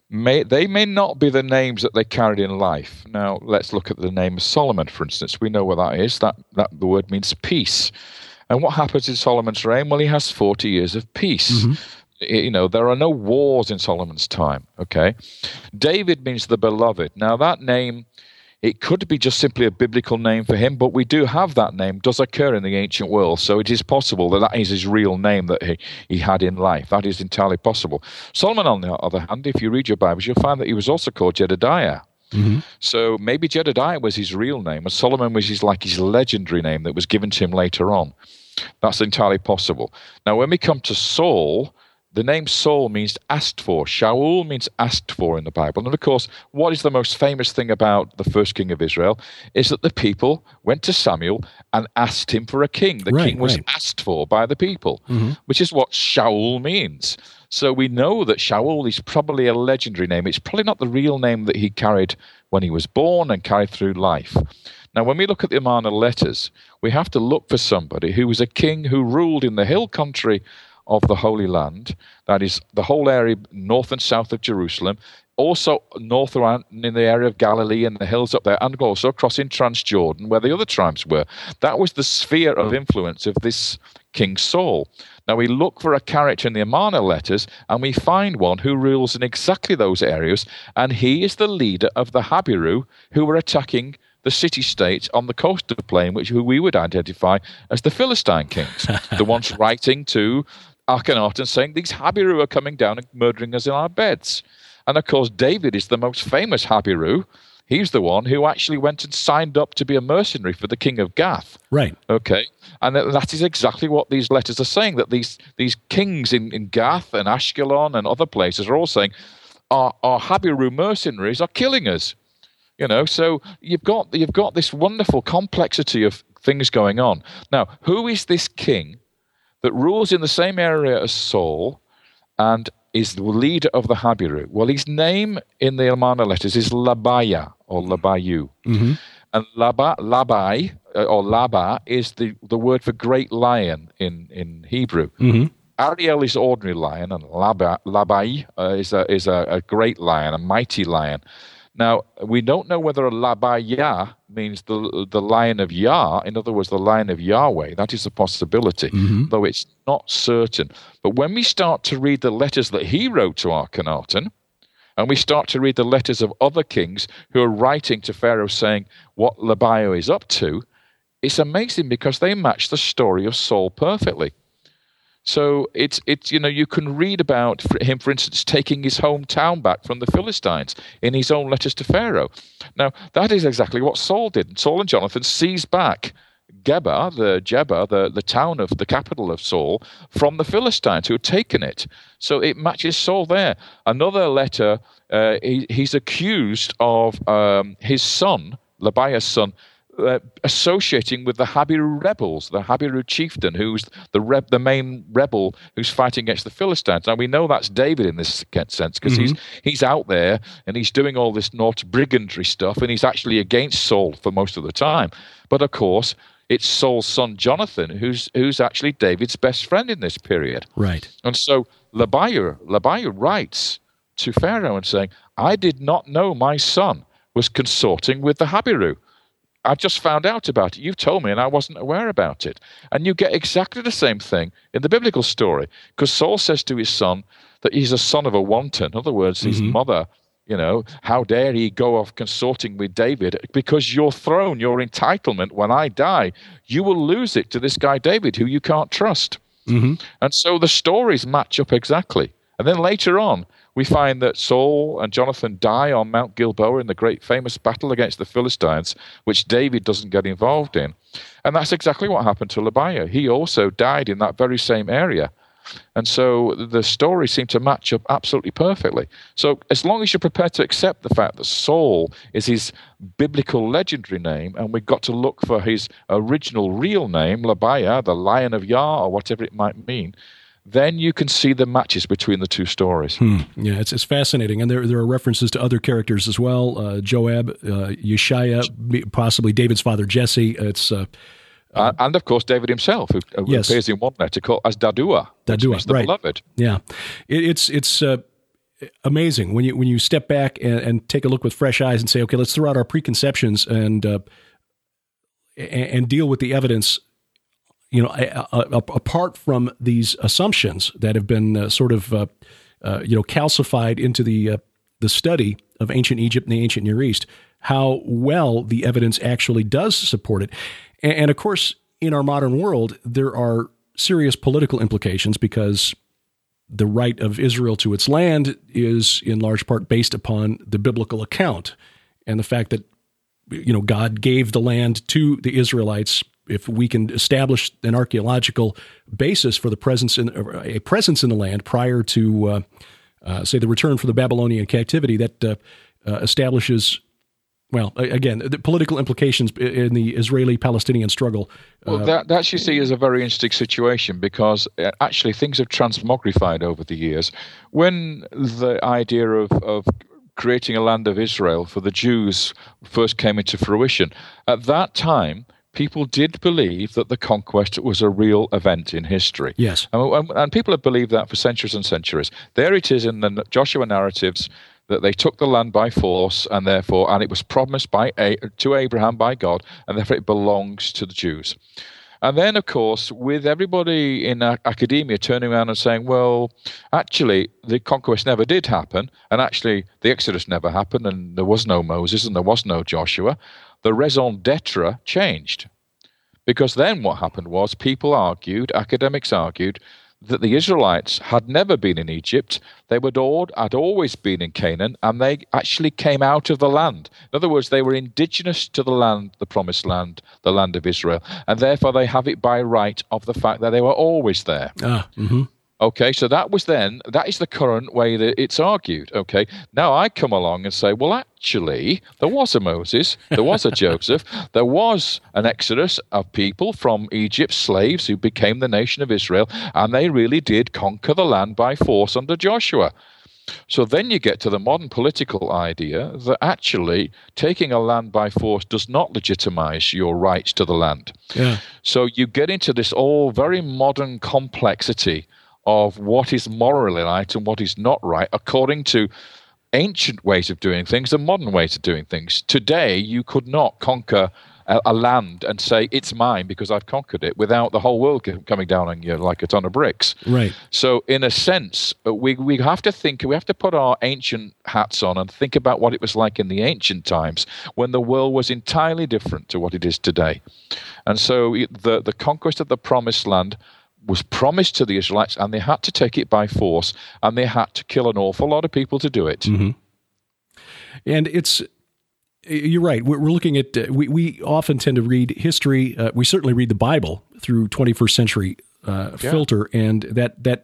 Speaker 10: may they may not be the names that they carried in life. Now, let's look at the name of Solomon, for instance. We know what that is. That, that the word means peace. And what happens in Solomon's reign? Well, he has forty years of peace. Mm-hmm. You know, there are no wars in Solomon's time, okay? David means the beloved. Now, that name, it could be just simply a biblical name for him, but we do have that name, does occur in the ancient world, so it is possible that that is his real name that he, he had in life. That is entirely possible. Solomon, on the other hand, if you read your Bibles, you'll find that he was also called Jedediah. Mm-hmm. So maybe Jedediah was his real name, and Solomon was his, like his legendary name that was given to him later on. That's entirely possible. Now, when we come to Saul, the name Saul means asked for. Shaul means asked for in the Bible. And of course, what is the most famous thing about the first king of Israel is that the people went to Samuel and asked him for a king. The
Speaker 9: right,
Speaker 10: king was
Speaker 9: right.
Speaker 10: asked for by the people, mm-hmm. which is what Shaul means. So we know that Shaul is probably a legendary name. It's probably not the real name that he carried when he was born and carried through life. Now, when we look at the Amarna letters, we have to look for somebody who was a king who ruled in the hill country of the Holy Land, that is the whole area north and south of Jerusalem, also north around in the area of Galilee and the hills up there, and also crossing Transjordan where the other tribes were. That was the sphere of influence of this King Saul. Now we look for a character in the Amarna letters and we find one who rules in exactly those areas, and he is the leader of the Habiru who were attacking the city-states on the coast of the plain, which who we would identify as the Philistine kings, the ones writing to Akhenaten saying, these Habiru are coming down and murdering us in our beds. And of course, David is the most famous Habiru. He's the one who actually went and signed up to be a mercenary for the king of Gath.
Speaker 9: Right.
Speaker 10: Okay. And that is exactly what these letters are saying, that these these kings in, in Gath and Ashkelon and other places are all saying, our, our Habiru mercenaries are killing us. You know, so you've got you've got this wonderful complexity of things going on. Now, who is this king that rules in the same area as Saul and is the leader of the Habiru? Well, his name in the Amarna letters is Labaya or Labayu. Mm-hmm. And Laba, Labai or Laba is the, the word for great lion in, in Hebrew. Mm-hmm. Ariel is ordinary lion, and Laba, Labai uh, is, a, is a, a great lion, a mighty lion. Now, we don't know whether a Labaya means the the lion of Yah, in other words, the lion of Yahweh. That is a possibility, mm-hmm. though it's not certain. But when we start to read the letters that he wrote to Akhenaten, and we start to read the letters of other kings who are writing to Pharaoh saying what Labaya is up to, it's amazing because they match the story of Saul perfectly. So it's, it's you know, you can read about him, for instance, taking his hometown back from the Philistines in his own letters to Pharaoh. Now, that is exactly what Saul did. Saul and Jonathan seized back Geba, the Jeba, the, the town of the capital of Saul, from the Philistines who had taken it. So it matches Saul there. Another letter, uh, he, he's accused of um, his son, Labia's son, Uh, associating with the Habiru rebels, the Habiru chieftain, who's the reb, the main rebel who's fighting against the Philistines. Now, we know that's David in this sense because mm-hmm. he's he's out there and he's doing all this naughty brigandry stuff, and he's actually against Saul for most of the time. But, of course, it's Saul's son Jonathan who's who's actually David's best friend in this period.
Speaker 9: Right.
Speaker 10: And so Labiah, Labiah writes to Pharaoh and saying, I did not know my son was consorting with the Habiru. I just found out about it. You've told me and I wasn't aware about it. And you get exactly the same thing in the biblical story, because Saul says to his son that he's a son of a wanton. In other words, his mm-hmm. mother, you know, how dare he go off consorting with David? Because your throne, your entitlement, when I die, you will lose it to this guy David, who you can't trust. Mm-hmm. And so the stories match up exactly. And then later on, we find that Saul and Jonathan die on Mount Gilboa in the great famous battle against the Philistines, which David doesn't get involved in. And that's exactly what happened to Labiah. He also died in that very same area. And so the stories seem to match up absolutely perfectly. So as long as you're prepared to accept the fact that Saul is his biblical legendary name, and we've got to look for his original real name, Labiah, the Lion of Yah, or whatever it might mean, then you can see the matches between the two stories.
Speaker 9: Hmm. Yeah, it's it's fascinating. And there there are references to other characters as well. Uh, Joab, uh, Yeshaiah, possibly David's father Jesse. It's uh,
Speaker 10: uh, And, of course, David himself, who yes. appears in one letter called as Dadua.
Speaker 9: Dadua,
Speaker 10: the
Speaker 9: right.
Speaker 10: beloved.
Speaker 9: Yeah. It, it's, it's uh, amazing when you when you step back and, and take a look with fresh eyes and say, okay, let's throw out our preconceptions and uh, and, and deal with the evidence. You know, a, a, a, apart from these assumptions that have been uh, sort of uh, uh, you know calcified into the uh, the study of ancient Egypt and the ancient Near East, how well the evidence actually does support it, and, and of course, in our modern world, there are serious political implications because the right of Israel to its land is in large part based upon the biblical account and the fact that, you know, God gave the land to the Israelites. If we can establish an archaeological basis for the presence in a presence in the land prior to, uh, uh, say, the return from the Babylonian captivity, that uh, uh, establishes, well, again, the political implications in the Israeli-Palestinian struggle. Uh,
Speaker 10: well, that, that you see is a very interesting situation because uh, actually things have transmogrified over the years. When the idea of, of creating a land of Israel for the Jews first came into fruition, at that time, people did believe that the conquest was a real event in history.
Speaker 9: Yes.
Speaker 10: And, and people have believed that for centuries and centuries. There it is in the Joshua narratives, that they took the land by force, and therefore, and it was promised by to Abraham by God, and therefore it belongs to the Jews. And then, of course, with everybody in academia turning around and saying, well, actually, the conquest never did happen, and actually, the Exodus never happened, and there was no Moses, and there was no Joshua, the raison d'etre changed. Because then what happened was people argued, academics argued, that the Israelites had never been in Egypt, they were all, had always been in Canaan, and they actually came out of the land. In other words, they were indigenous to the land, the promised land, the land of Israel, and therefore they have it by right of the fact that they were always there.
Speaker 9: Ah, mm-hmm.
Speaker 10: Okay, so that was then, that is the current way that it's argued, okay? Now I come along and say, well, actually, there was a Moses, there was a Joseph, there was an exodus of people from Egypt, slaves who became the nation of Israel, and they really did conquer the land by force under Joshua. So then you get to the modern political idea that actually taking a land by force does not legitimize your rights to the land.
Speaker 9: Yeah.
Speaker 10: So you get into this all very modern complexity of what is morally right and what is not right, according to ancient ways of doing things and modern ways of doing things. Today, you could not conquer a, a land and say, it's mine because I've conquered it, without the whole world coming down on you like a ton of bricks.
Speaker 9: Right.
Speaker 10: So, in a sense, we, we have to think, we have to put our ancient hats on and think about what it was like in the ancient times when the world was entirely different to what it is today. And so, the, the conquest of the promised land was promised to the Israelites, and they had to take it by force, and they had to kill an awful lot of people to do it.
Speaker 9: Mm-hmm. And it's, you're right, we're looking at, uh, we, we often tend to read history, uh, we certainly read the Bible through twenty-first century uh, yeah. filter, and that that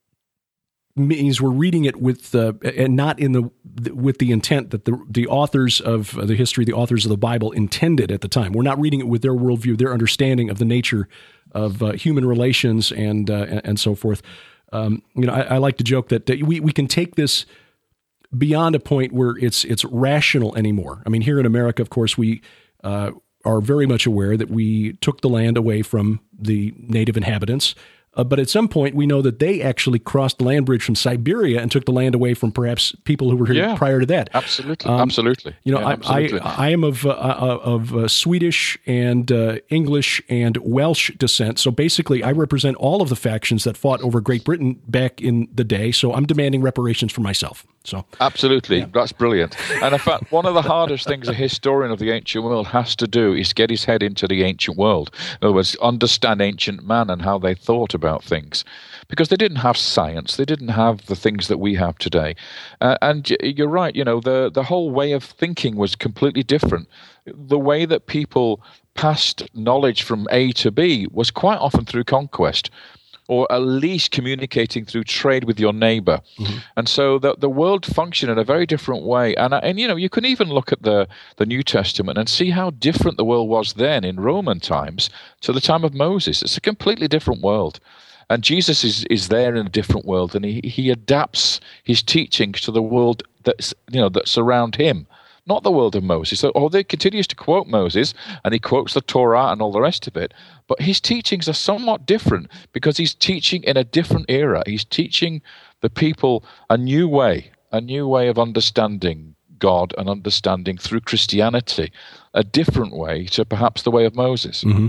Speaker 9: means we're reading it with, uh, and not in the, with the intent that the the authors of the history, the authors of the Bible intended at the time. We're not reading it with their worldview, their understanding of the nature of uh, human relations and uh, and so forth. Um, you know, I, I like to joke that we we can take this beyond a point where it's it's rational anymore. I mean, here in America, of course, we uh, are very much aware that we took the land away from the native inhabitants. Uh, but at some point, we know that they actually crossed the land bridge from Siberia and took the land away from perhaps people who were here
Speaker 10: yeah,
Speaker 9: prior to that.
Speaker 10: Absolutely,
Speaker 9: um,
Speaker 10: absolutely.
Speaker 9: You know,
Speaker 10: yeah,
Speaker 9: I,
Speaker 10: absolutely.
Speaker 9: I I am of uh, of uh, Swedish and uh, English and Welsh descent. So basically, I represent all of the factions that fought over Great Britain back in the day. So I'm demanding reparations for myself. So
Speaker 10: absolutely,
Speaker 9: yeah.
Speaker 10: That's brilliant. And in fact, one of the hardest things a historian of the ancient world has to do is get his head into the ancient world. In other words, understand ancient man and how they thought about things, because they didn't have science, they didn't have the things that we have today. Uh, and you're right, you know, the the whole way of thinking was completely different. The way that people passed knowledge from A to B was quite often through conquest, or at least communicating through trade with your neighbor. Mm-hmm. And so the the world functioned in a very different way. And, and you know, you can even look at the, the New Testament and see how different the world was then in Roman times to the time of Moses. It's a completely different world. And Jesus is, is there in a different world, and he, he adapts his teachings to the world that's, you know, that's around him, not the world of Moses. So, although he continues to quote Moses, and he quotes the Torah and all the rest of it, but his teachings are somewhat different because he's teaching in a different era. He's teaching the people a new way, a new way of understanding God and understanding through Christianity, a different way to perhaps the way of Moses.
Speaker 9: Mm-hmm.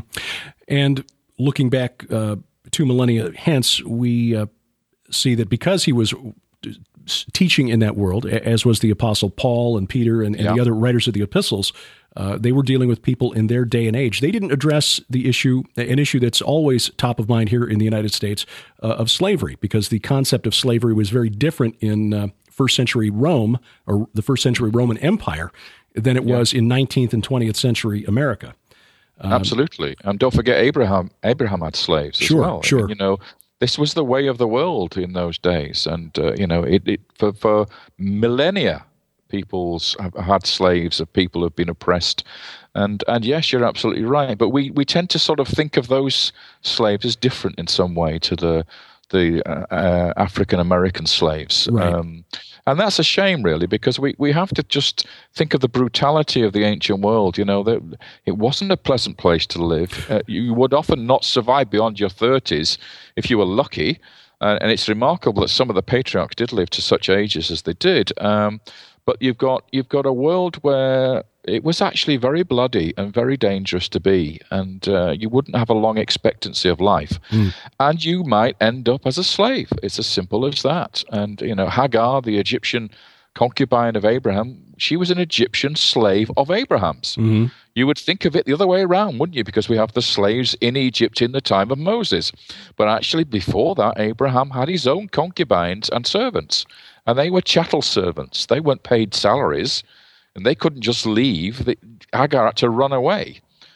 Speaker 9: And looking back uh, two millennia hence, we uh, see that because he was teaching in that world, as was the Apostle Paul and Peter and, and yeah. the other writers of the epistles, uh, they were dealing with people in their day and age. They didn't address the issue, an issue that's always top of mind here in the United States, uh, of slavery, because the concept of slavery was very different in uh, first century Rome, or the first century Roman Empire, than it yeah. was in nineteenth and twentieth century America. Um,
Speaker 10: Absolutely. And don't forget Abraham Abraham had slaves as
Speaker 9: sure,
Speaker 10: well.
Speaker 9: Sure,
Speaker 10: I mean, you know, this was the way of the world in those days. And, uh, you know, it, it for, for millennia, people's have had slaves, of people who have been oppressed. And and yes, you're absolutely right. But we, we tend to sort of think of those slaves as different in some way to the the uh, uh, African-American slaves.
Speaker 9: Right.
Speaker 10: Um, and that's a shame, really, because we, we have to just think of the brutality of the ancient world. You know, that it wasn't a pleasant place to live. Uh, you would often not survive beyond your thirties if you were lucky. Uh, and it's remarkable that some of the patriarchs did live to such ages as they did. Um, but you've got you've got a world where it was actually very bloody and very dangerous to be, and uh, you wouldn't have a long expectancy of life, mm. and you might end up as a slave. It's as simple as that. And you know, Hagar, the Egyptian concubine of Abraham, she was an Egyptian slave of Abraham's. Mm-hmm. You would think of it the other way around, wouldn't you? Because we have the slaves in Egypt in the time of Moses. But actually, before that, Abraham had his own concubines and servants, and they were chattel servants. They weren't paid salaries, and they couldn't just leave. The, Hagar had to run away.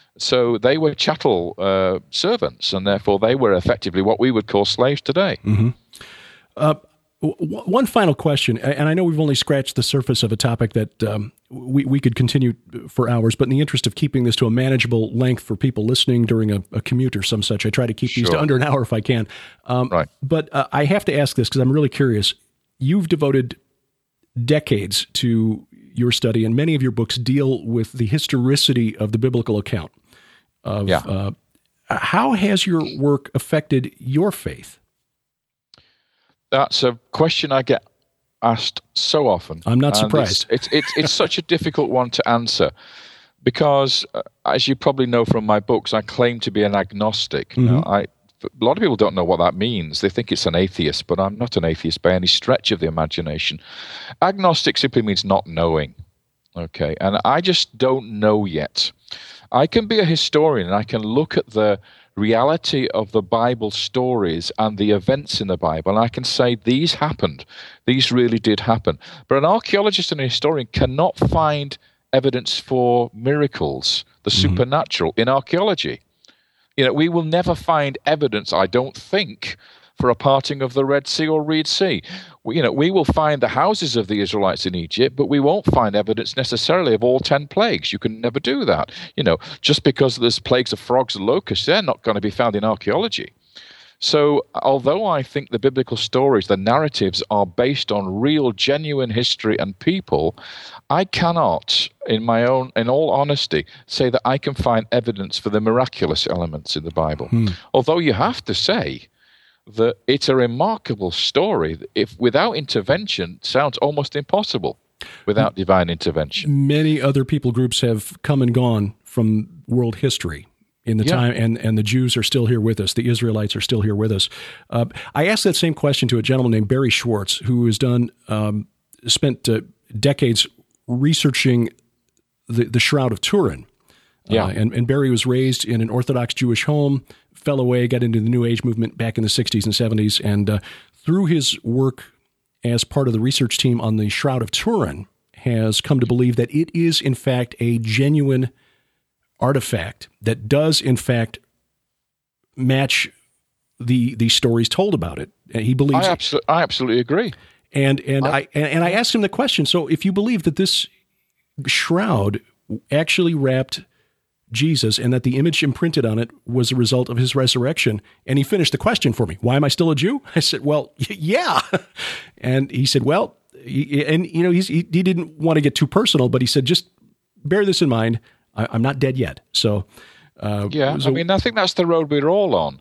Speaker 10: So they were chattel uh, servants, and therefore they were effectively what we would call slaves today.
Speaker 9: Mm-hmm. Uh, w- one final question, and I know we've only scratched the surface of a topic that um, we, we could continue for hours, but in the interest of keeping this to a manageable length for people listening during a, a commute or some such, I try to keep
Speaker 10: sure.
Speaker 9: these to under an hour if I can. Um,
Speaker 10: right.
Speaker 9: But uh, I have to ask this because I'm really curious. You've devoted decades to your study, and many of your books deal with the historicity of the biblical account. Of,
Speaker 10: yeah.
Speaker 9: uh, how has your work affected your faith?
Speaker 10: That's a question I get asked so often.
Speaker 9: I'm not surprised.
Speaker 10: It's, it's, it's, it's such a difficult one to answer because, uh, as you probably know from my books, I claim to be an agnostic. Mm-hmm. Now, I, a lot of people don't know what that means. They think it's an atheist, but I'm not an atheist by any stretch of the imagination. Agnostic simply means not knowing. Okay, and I just don't know yet. I can be a historian and I can look at the reality of the Bible stories and the events in the Bible, and I can say these happened. These really did happen. But an archaeologist and a historian cannot find evidence for miracles, the mm-hmm. supernatural, in archaeology. You know, we will never find evidence, I don't think, for a parting of the Red Sea or Reed Sea. We, you know, we will find the houses of the Israelites in Egypt, but we won't find evidence necessarily of all ten plagues. You can never do that. You know, just because there's plagues of frogs and locusts, they're not going to be found in archaeology. So, although I think the biblical stories, the narratives, are based on real, genuine history and people, I cannot, in my own, in all honesty, say that I can find evidence for the miraculous elements in the Bible. Hmm. Although you have to say that it's a remarkable story. If without intervention, sounds almost impossible without divine intervention.
Speaker 9: Many other people groups have come and gone from world history in the yeah. time, and, and the Jews are still here with us. The Israelites are still here with us. Uh, I asked that same question to a gentleman named Barry Schwartz, who has done um, spent uh, decades researching the, the Shroud of Turin.
Speaker 10: Yeah,
Speaker 9: uh, and, and Barry was raised in an Orthodox Jewish home, fell away, got into the New Age movement back in the sixties and seventies, and uh, through his work as part of the research team on the Shroud of Turin, has come to believe that it is, in fact, a genuine artifact that does, in fact, match the the stories told about it. And he believes.
Speaker 10: I, abso- I absolutely agree.
Speaker 9: And and I,
Speaker 10: I
Speaker 9: and, and I asked him the question. So, if you believe that this shroud actually wrapped Jesus and that the image imprinted on it was a result of his resurrection, and he finished the question for me. Why am I still a Jew? I said, well, yeah. And he said, well, he, and you know, he's, he, he didn't want to get too personal, but he said, just bear this in mind. I, I'm not dead yet. So, uh,
Speaker 10: yeah,
Speaker 9: so,
Speaker 10: I mean, I think that's the road we're all on.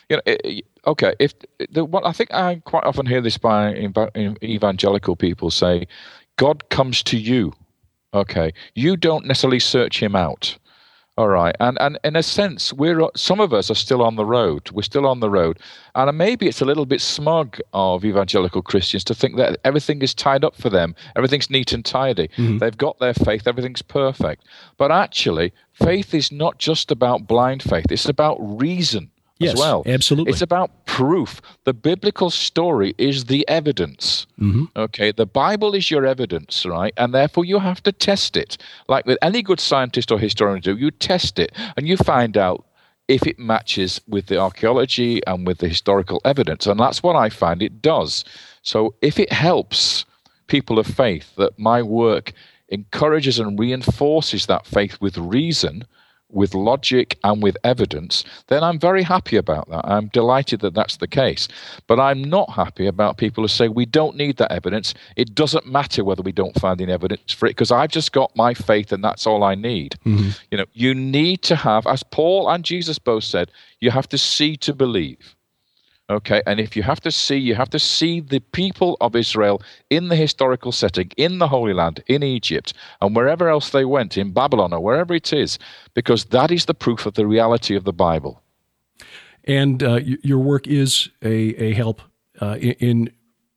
Speaker 10: you know, it, okay, if the what I think I quite often hear this by evangelical people say, God comes to you. Okay, you don't necessarily search him out. All right, and and in a sense, we're some of us are still on the road. We're still on the road, and maybe it's a little bit smug of evangelical Christians to think that everything is tied up for them. Everything's neat and tidy. Mm-hmm. They've got their faith. Everything's perfect. But actually, faith is not just about blind faith. It's about reason.
Speaker 9: Yes,
Speaker 10: as well.
Speaker 9: Absolutely.
Speaker 10: It's about proof. The biblical story is the evidence. Mm-hmm. Okay, the Bible is your evidence, right? And therefore you have to test it. Like with any good scientist or historian do, you test it and you find out if it matches with the archaeology and with the historical evidence. And that's what I find it does. So if it helps people of faith that my work encourages and reinforces that faith with reason, with logic and with evidence, then I'm very happy about that. I'm delighted that that's the case. But I'm not happy about people who say we don't need that evidence. It doesn't matter whether we don't find any evidence for it because I've just got my faith and that's all I need. Mm-hmm. You know, you need to have, as Paul and Jesus both said, you have to see to believe. Okay, and if you have to see, you have to see the people of Israel in the historical setting, in the Holy Land, in Egypt, and wherever else they went, in Babylon or wherever it is, because that is the proof of the reality of the Bible.
Speaker 9: And uh, your work is a, a help uh, in,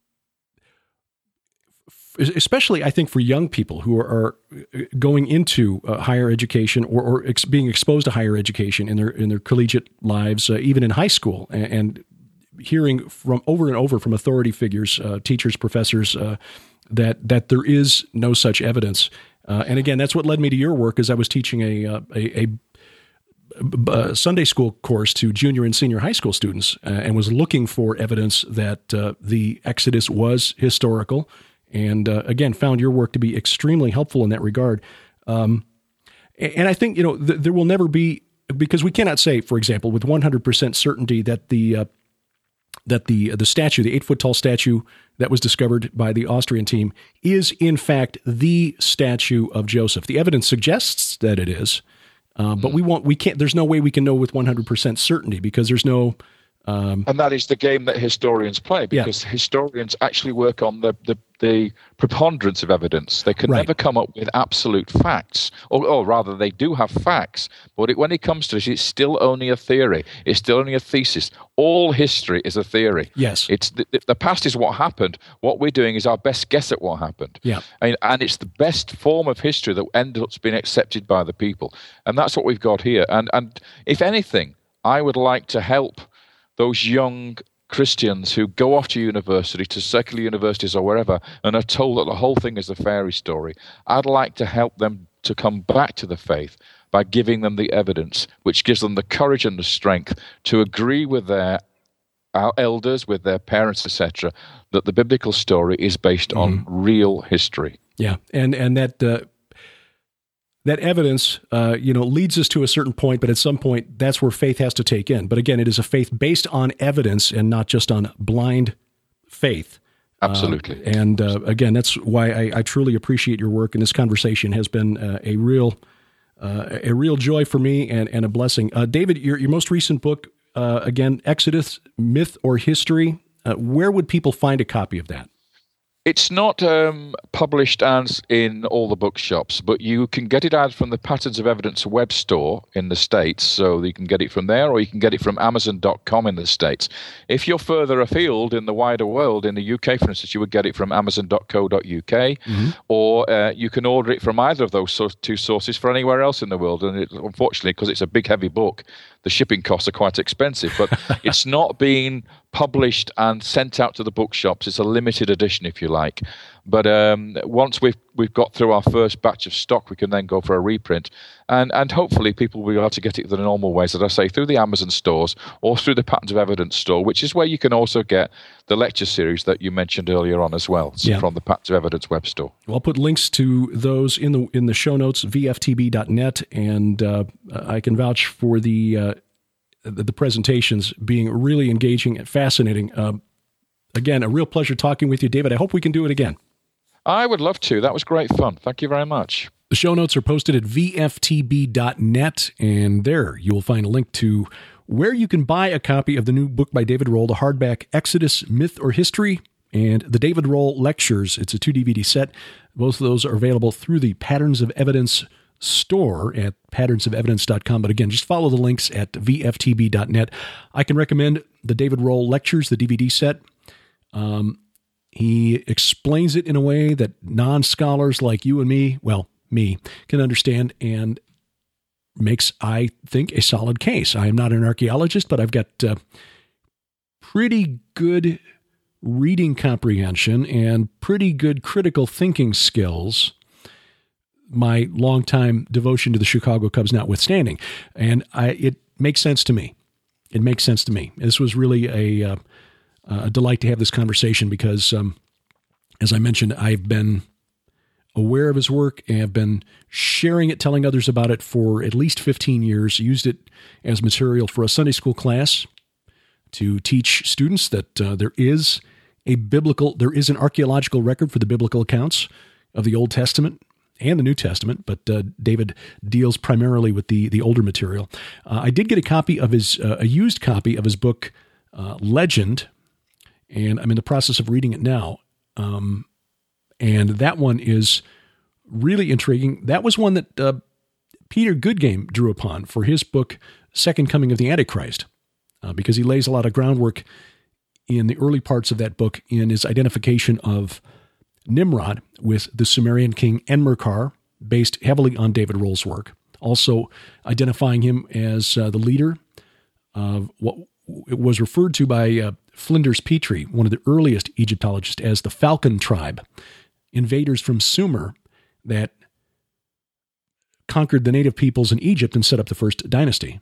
Speaker 9: especially I think for young people who are going into uh, higher education or, or ex- being exposed to higher education in their in their collegiate lives, uh, even in high school, and, and hearing from over and over from authority figures, uh, teachers, professors, uh, that that there is no such evidence. Uh, and again, that's what led me to your work, as I was teaching a uh, a, a, a Sunday school course to junior and senior high school students, uh, and was looking for evidence that uh, the Exodus was historical. And uh, again, found your work to be extremely helpful in that regard. Um, and I think you know th- there will never be, because we cannot say, for example, with one hundred percent certainty that the uh, that the the statue, the eight-foot-tall statue that was discovered by the Austrian team, is in fact the statue of Joseph. The evidence suggests that it is, uh, but we won't. We can't. There's no way we can know with one hundred percent certainty because there's no. Um,
Speaker 10: and that is the game that historians play, because yeah. historians actually work on the, the, the preponderance of evidence. They can right. never come up with absolute facts, or, or rather, they do have facts. But it, when it comes to it, it's still only a theory. It's still only a thesis. All history is a theory.
Speaker 9: Yes,
Speaker 10: it's the, the past is what happened. What we're doing is our best guess at what happened.
Speaker 9: Yeah,
Speaker 10: and, and it's the best form of history that ends up being accepted by the people, and that's what we've got here. And and if anything, I would like to help those young Christians who go off to university, to secular universities or wherever, and are told that the whole thing is a fairy story. I'd like to help them to come back to the faith by giving them the evidence, which gives them the courage and the strength to agree with their elders, with their parents, et cetera, that the biblical story is based mm-hmm. on real history.
Speaker 9: Yeah, and and that uh, that evidence, uh, you know, leads us to a certain point, but at some point, that's where faith has to take in. But again, it is a faith based on evidence and not just on blind faith.
Speaker 10: Absolutely.
Speaker 9: Uh, and uh, again, that's why I, I truly appreciate your work, and this conversation has been uh, a real uh, a real joy for me and, and a blessing. Uh, David, your your most recent book, uh, again, Exodus, Myth or History, uh, where would people find a copy of that?
Speaker 10: It's not um, published as in all the bookshops, but you can get it out from the Patterns of Evidence web store in the States, so you can get it from there, or you can get it from amazon dot com in the States. If you're further afield in the wider world, in the U K, for instance, you would get it from amazon dot co dot U K, mm-hmm. or uh, you can order it from either of those two sources for anywhere else in the world. And it, unfortunately, because it's a big, heavy book, the shipping costs are quite expensive, but it's not being published and sent out to the bookshops. It's a limited edition, if you like. But um, once we've we've got through our first batch of stock, we can then go for a reprint. And and hopefully people will be able to get it the normal ways, as I say, through the Amazon stores or through the Patterns of Evidence store, which is where you can also get the lecture series that you mentioned earlier on as well, so yeah. from the Patterns of Evidence web store.
Speaker 9: Well, I'll put links to those in the in the show notes, v f t b dot net, and uh, I can vouch for the uh, the, the presentations being really engaging and fascinating. Uh, again, a real pleasure talking with you, David. I hope we can do it again.
Speaker 10: I would love to. That was great fun. Thank you very much.
Speaker 9: The show notes are posted at v f t b dot net, and there you will find a link to where you can buy a copy of the new book by David Rohl, the hardback Exodus, Myth or History, and the David Rohl Lectures. It's a two D V D set. Both of those are available through the Patterns of Evidence store at patterns of evidence dot com. But again, just follow the links at v f t b dot net. I can recommend the David Rohl Lectures, the D V D set. Um, he explains it in a way that non-scholars like you and me, well, me, can understand, and makes, I think, a solid case. I am not an archaeologist, but I've got uh, pretty good reading comprehension and pretty good critical thinking skills, my longtime devotion to the Chicago Cubs notwithstanding. And I, it makes sense to me. It makes sense to me. This was really a, uh, a delight to have this conversation because, um, as I mentioned, I've been aware of his work and have been sharing it, telling others about it for at least fifteen years, used it as material for a Sunday school class to teach students that uh, there is a biblical, there is an archaeological record for the biblical accounts of the Old Testament and the New Testament, but uh, David deals primarily with the, the older material. Uh, I did get a copy of his, uh, a used copy of his book, uh, Legend, and I'm in the process of reading it now. Um, And that one is really intriguing. That was one that uh, Peter Goodgame drew upon for his book, Second Coming of the Antichrist, uh, because he lays a lot of groundwork in the early parts of that book in his identification of Nimrod with the Sumerian king Enmerkar, based heavily on David Rohl's work. Also identifying him as uh, the leader of what was referred to by uh, Flinders Petrie, one of the earliest Egyptologists, as the Falcon tribe, invaders from Sumer that conquered the native peoples in Egypt and set up the first dynasty.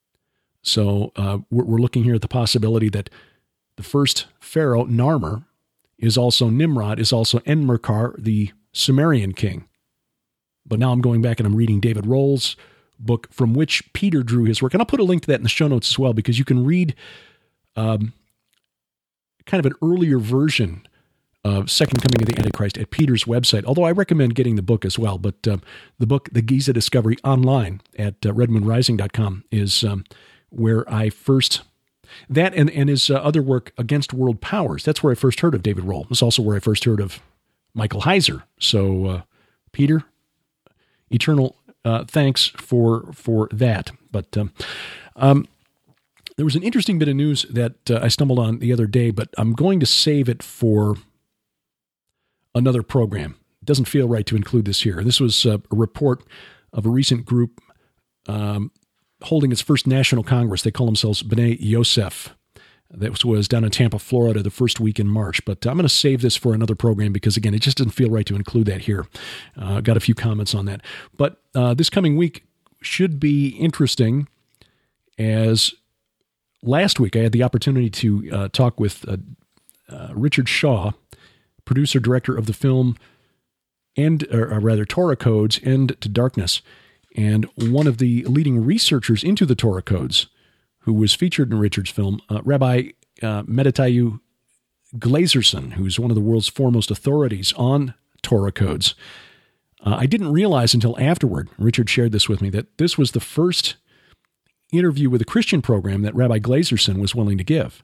Speaker 9: So uh, we're, we're looking here at the possibility that the first pharaoh, Narmer, is also Nimrod, is also Enmerkar, the Sumerian king. But now I'm going back and I'm reading David Rohl's book from which Peter drew his work. And I'll put a link to that in the show notes as well, because you can read um, kind of an earlier version of Second Coming of the Antichrist at Peter's website, although I recommend getting the book as well. But um, the book, The Giza Discovery, online at uh, red moon rising dot com is um, where I first, that and, and his uh, other work, Against World Powers, that's where I first heard of David Rohl. It's also where I first heard of Michael Heiser. So, uh, Peter, eternal uh, thanks for for that. But um, um, there was an interesting bit of news that uh, I stumbled on the other day, but I'm going to save it for another program. It doesn't feel right to include this here. This was a report of a recent group um, holding its first national congress. They call themselves B'nai Yosef. That was down in Tampa, Florida, the first week in March. But I'm going to save this for another program because, again, it just doesn't feel right to include that here. Uh, got a few comments on that. But uh, this coming week should be interesting, as last week I had the opportunity to uh, talk with uh, uh, Richard Shaw, producer, director of the film, and or rather Torah Codes, End to Darkness, and one of the leading researchers into the Torah Codes, who was featured in Richard's film, uh, Rabbi uh, Meditayu Glazerson, who's one of the world's foremost authorities on Torah Codes. Uh, I didn't realize until afterward, Richard shared this with me, that this was the first interview with a Christian program that Rabbi Glazerson was willing to give.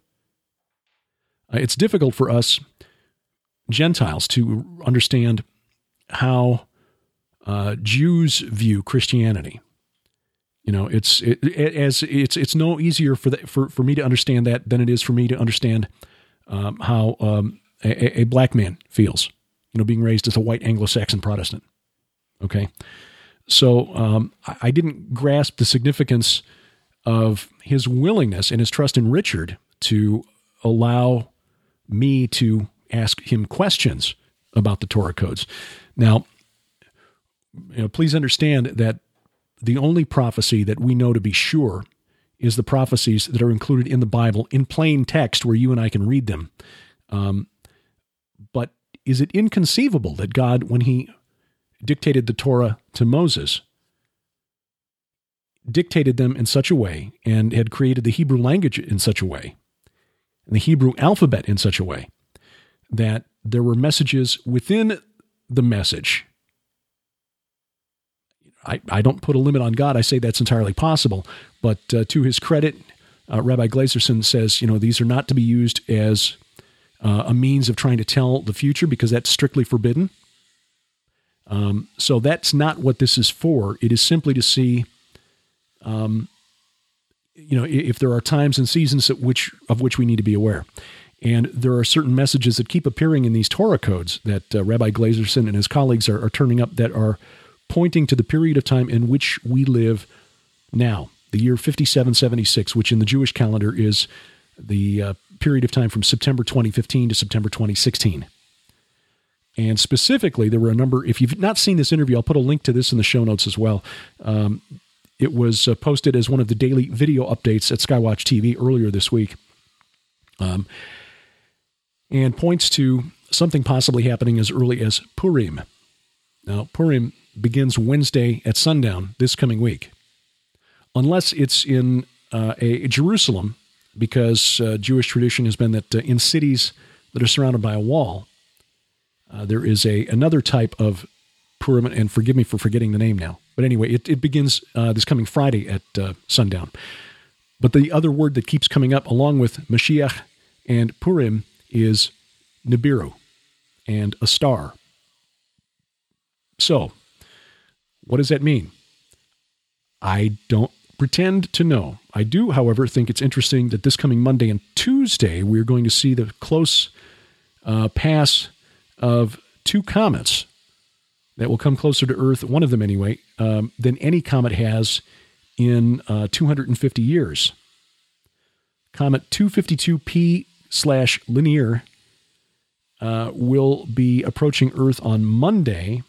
Speaker 9: Uh, it's difficult for us Gentiles to understand how uh, Jews view Christianity. You know, it's it, it, as it's it's no easier for the, for for me to understand that than it is for me to understand um, how um, a, a black man feels. You know, being raised as a white Anglo-Saxon Protestant. Okay, so um, I, I didn't grasp the significance of his willingness and his trust in Richard to allow me to ask him questions about the Torah Codes. Now, you know, please understand that the only prophecy that we know to be sure is the prophecies that are included in the Bible in plain text where you and I can read them. Um, but is it inconceivable that God, when he dictated the Torah to Moses, dictated them in such a way and had created the Hebrew language in such a way, and the Hebrew alphabet in such a way, that there were messages within the message I, I don't put a limit on God. I say that's entirely possible. But uh, to his credit, uh, Rabbi Glazerson says, you know, these are not to be used as uh, a means of trying to tell the future because that's strictly forbidden. Um, so that's not what this is for. It is simply to see, um, you know, if there are times and seasons at which of which we need to be aware. And there are certain messages that keep appearing in these Torah codes that uh, Rabbi Glazerson and his colleagues are, are turning up that are pointing to the period of time in which we live now, the year fifty-seven seventy-six, which in the Jewish calendar is the uh, period of time from September twenty fifteen to September twenty sixteen. And specifically, there were a number, if you've not seen this interview, I'll put a link to this in the show notes as well. Um, it was uh, posted as one of the daily video updates at Skywatch T V earlier this week. Um, and points to something possibly happening as early as Purim. Now, Purim begins Wednesday at sundown this coming week, unless it's in uh, a Jerusalem, because uh, Jewish tradition has been that uh, in cities that are surrounded by a wall, uh, there is a another type of Purim, and forgive me for forgetting the name now. But anyway, it, it begins uh, this coming Friday at uh, sundown. But the other word that keeps coming up along with Mashiach and Purim is Nibiru and a star. So, what does that mean? I don't pretend to know. I do, however, think it's interesting that this coming Monday and Tuesday, we're going to see the close uh, pass of two comets that will come closer to Earth, one of them anyway, um, than any comet has in uh, two hundred fifty years. Comet two fifty-two P slash Linear uh, will be approaching Earth on Monday.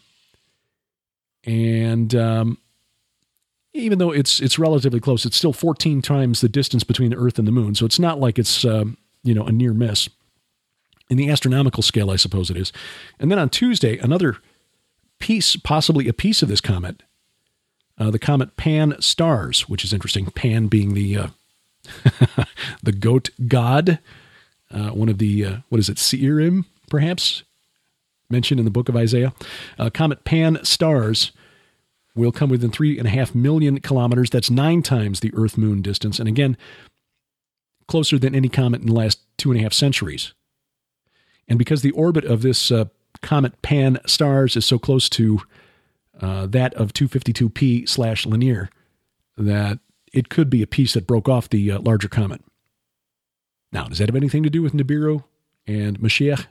Speaker 9: And um, even though it's it's relatively close, it's still fourteen times the distance between the Earth and the Moon. So it's not like it's uh, you know a near miss. In the astronomical scale, I suppose it is. And then on Tuesday, another piece, possibly a piece of this comet, uh, the comet Pan-STARRS, which is interesting. Pan being the uh, the goat god, uh, one of the uh, what is it, Seirim, perhaps mentioned in the book of Isaiah. Uh, comet Pan-STARRS will come within three and a half million kilometers. That's nine times the Earth-Moon distance. And again, closer than any comet in the last two and a half centuries. And because the orbit of this uh, comet Pan-STARRS is so close to uh, that of two fifty-two P slash Linear, that it could be a piece that broke off the uh, larger comet. Now, does that have anything to do with Nibiru and Mashiach?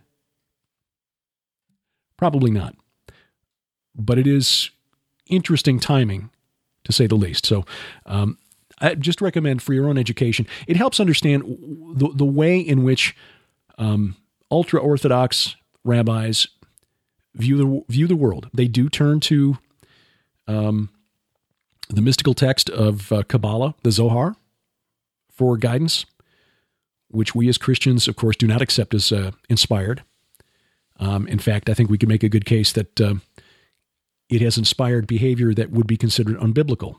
Speaker 9: Probably not. But it is interesting timing, to say the least. So um, I just recommend for your own education. It helps understand the, the way in which um, ultra-Orthodox rabbis view the, view the world. They do turn to um, the mystical text of uh, Kabbalah, the Zohar, for guidance, which we as Christians, of course, do not accept as uh, inspired. Um, in fact, I think we can make a good case that uh, it has inspired behavior that would be considered unbiblical.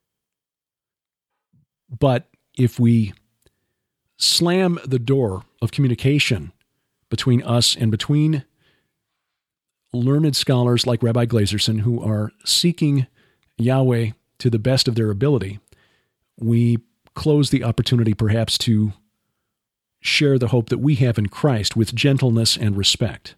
Speaker 9: But if we slam the door of communication between us and between learned scholars like Rabbi Glazerson, who are seeking Yahweh to the best of their ability, we close the opportunity perhaps to share the hope that we have in Christ with gentleness and respect.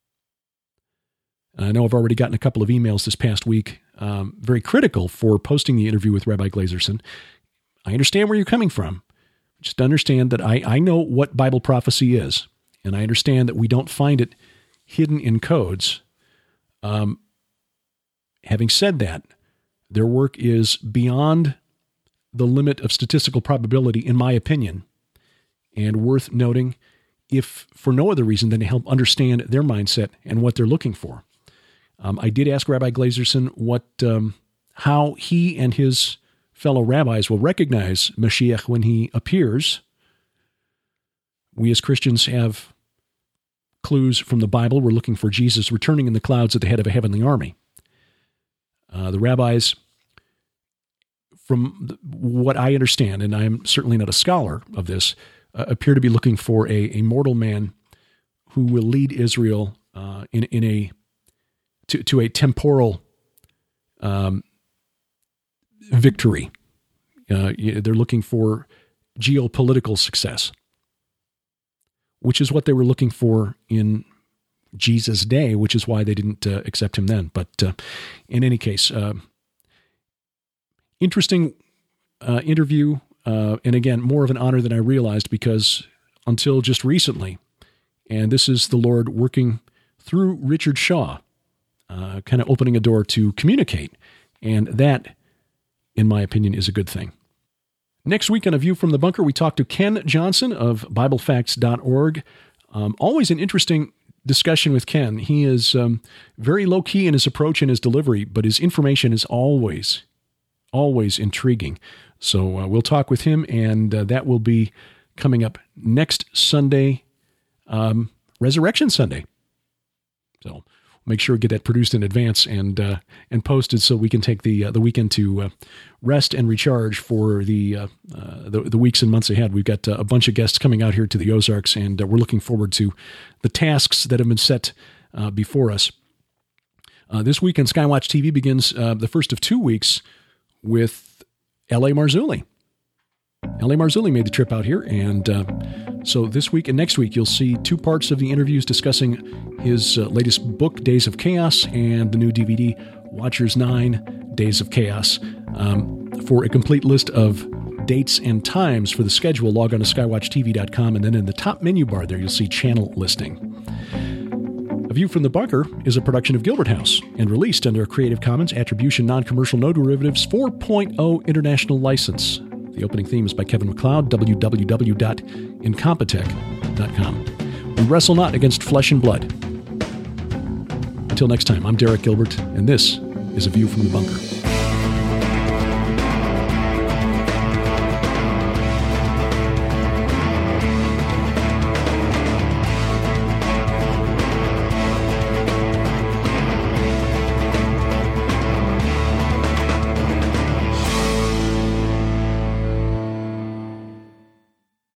Speaker 9: I know I've already gotten a couple of emails this past week, um, very critical for posting the interview with Rabbi Glazerson. I understand where you're coming from. Just understand that I, I know what Bible prophecy is, and I understand that we don't find it hidden in codes. Um, having said that, their work is beyond the limit of statistical probability, in my opinion, and worth noting, if for no other reason than to help understand their mindset and what they're looking for. Um, I did ask Rabbi Glazerson what, um, how he and his fellow rabbis will recognize Mashiach when he appears. We as Christians have clues from the Bible. We're looking for Jesus returning in the clouds at the head of a heavenly army. Uh, the rabbis, from what I understand, and I am certainly not a scholar of this, uh, appear to be looking for a, a mortal man who will lead Israel uh, in, in a to, to a temporal um, victory. Uh, they're looking for geopolitical success, which is what they were looking for in Jesus' day, which is why they didn't uh, accept him then. But uh, in any case, uh, interesting uh, interview. Uh, and again, more of an honor than I realized, because until just recently, and this is the Lord working through Richard Shaw, uh, kind of opening a door to communicate. And that, in my opinion, is a good thing. Next week on A View from the Bunker, we talk to Ken Johnson of Bible Facts dot org. Um, always an interesting discussion with Ken. He is um, very low-key in his approach and his delivery, but his information is always, always intriguing. So uh, we'll talk with him, and uh, that will be coming up next Sunday, um, Resurrection Sunday. So make sure to get that produced in advance and uh, and posted so we can take the uh, the weekend to uh, rest and recharge for the, uh, uh, the the weeks and months ahead. We've got uh, a bunch of guests coming out here to the Ozarks, and uh, we're looking forward to the tasks that have been set uh, before us. Uh, this weekend, Skywatch T V begins uh, the first of two weeks with L A Marzulli. L A Marzulli made the trip out here, and uh, so this week and next week you'll see two parts of the interviews discussing his uh, latest book, Days of Chaos, and the new D V D, Watchers nine, Days of Chaos. Um, for a complete list of dates and times for the schedule, log on to skywatch t v dot com, and then in the top menu bar there you'll see channel listing. A View from the Bunker is a production of Gilbert House and released under a Creative Commons Attribution Non-Commercial No Derivatives four point oh International License. The opening theme is by Kevin MacLeod, w w w dot incompetech dot com. We wrestle not against flesh and blood. Until next time, I'm Derek Gilbert, and this is A View from the Bunker.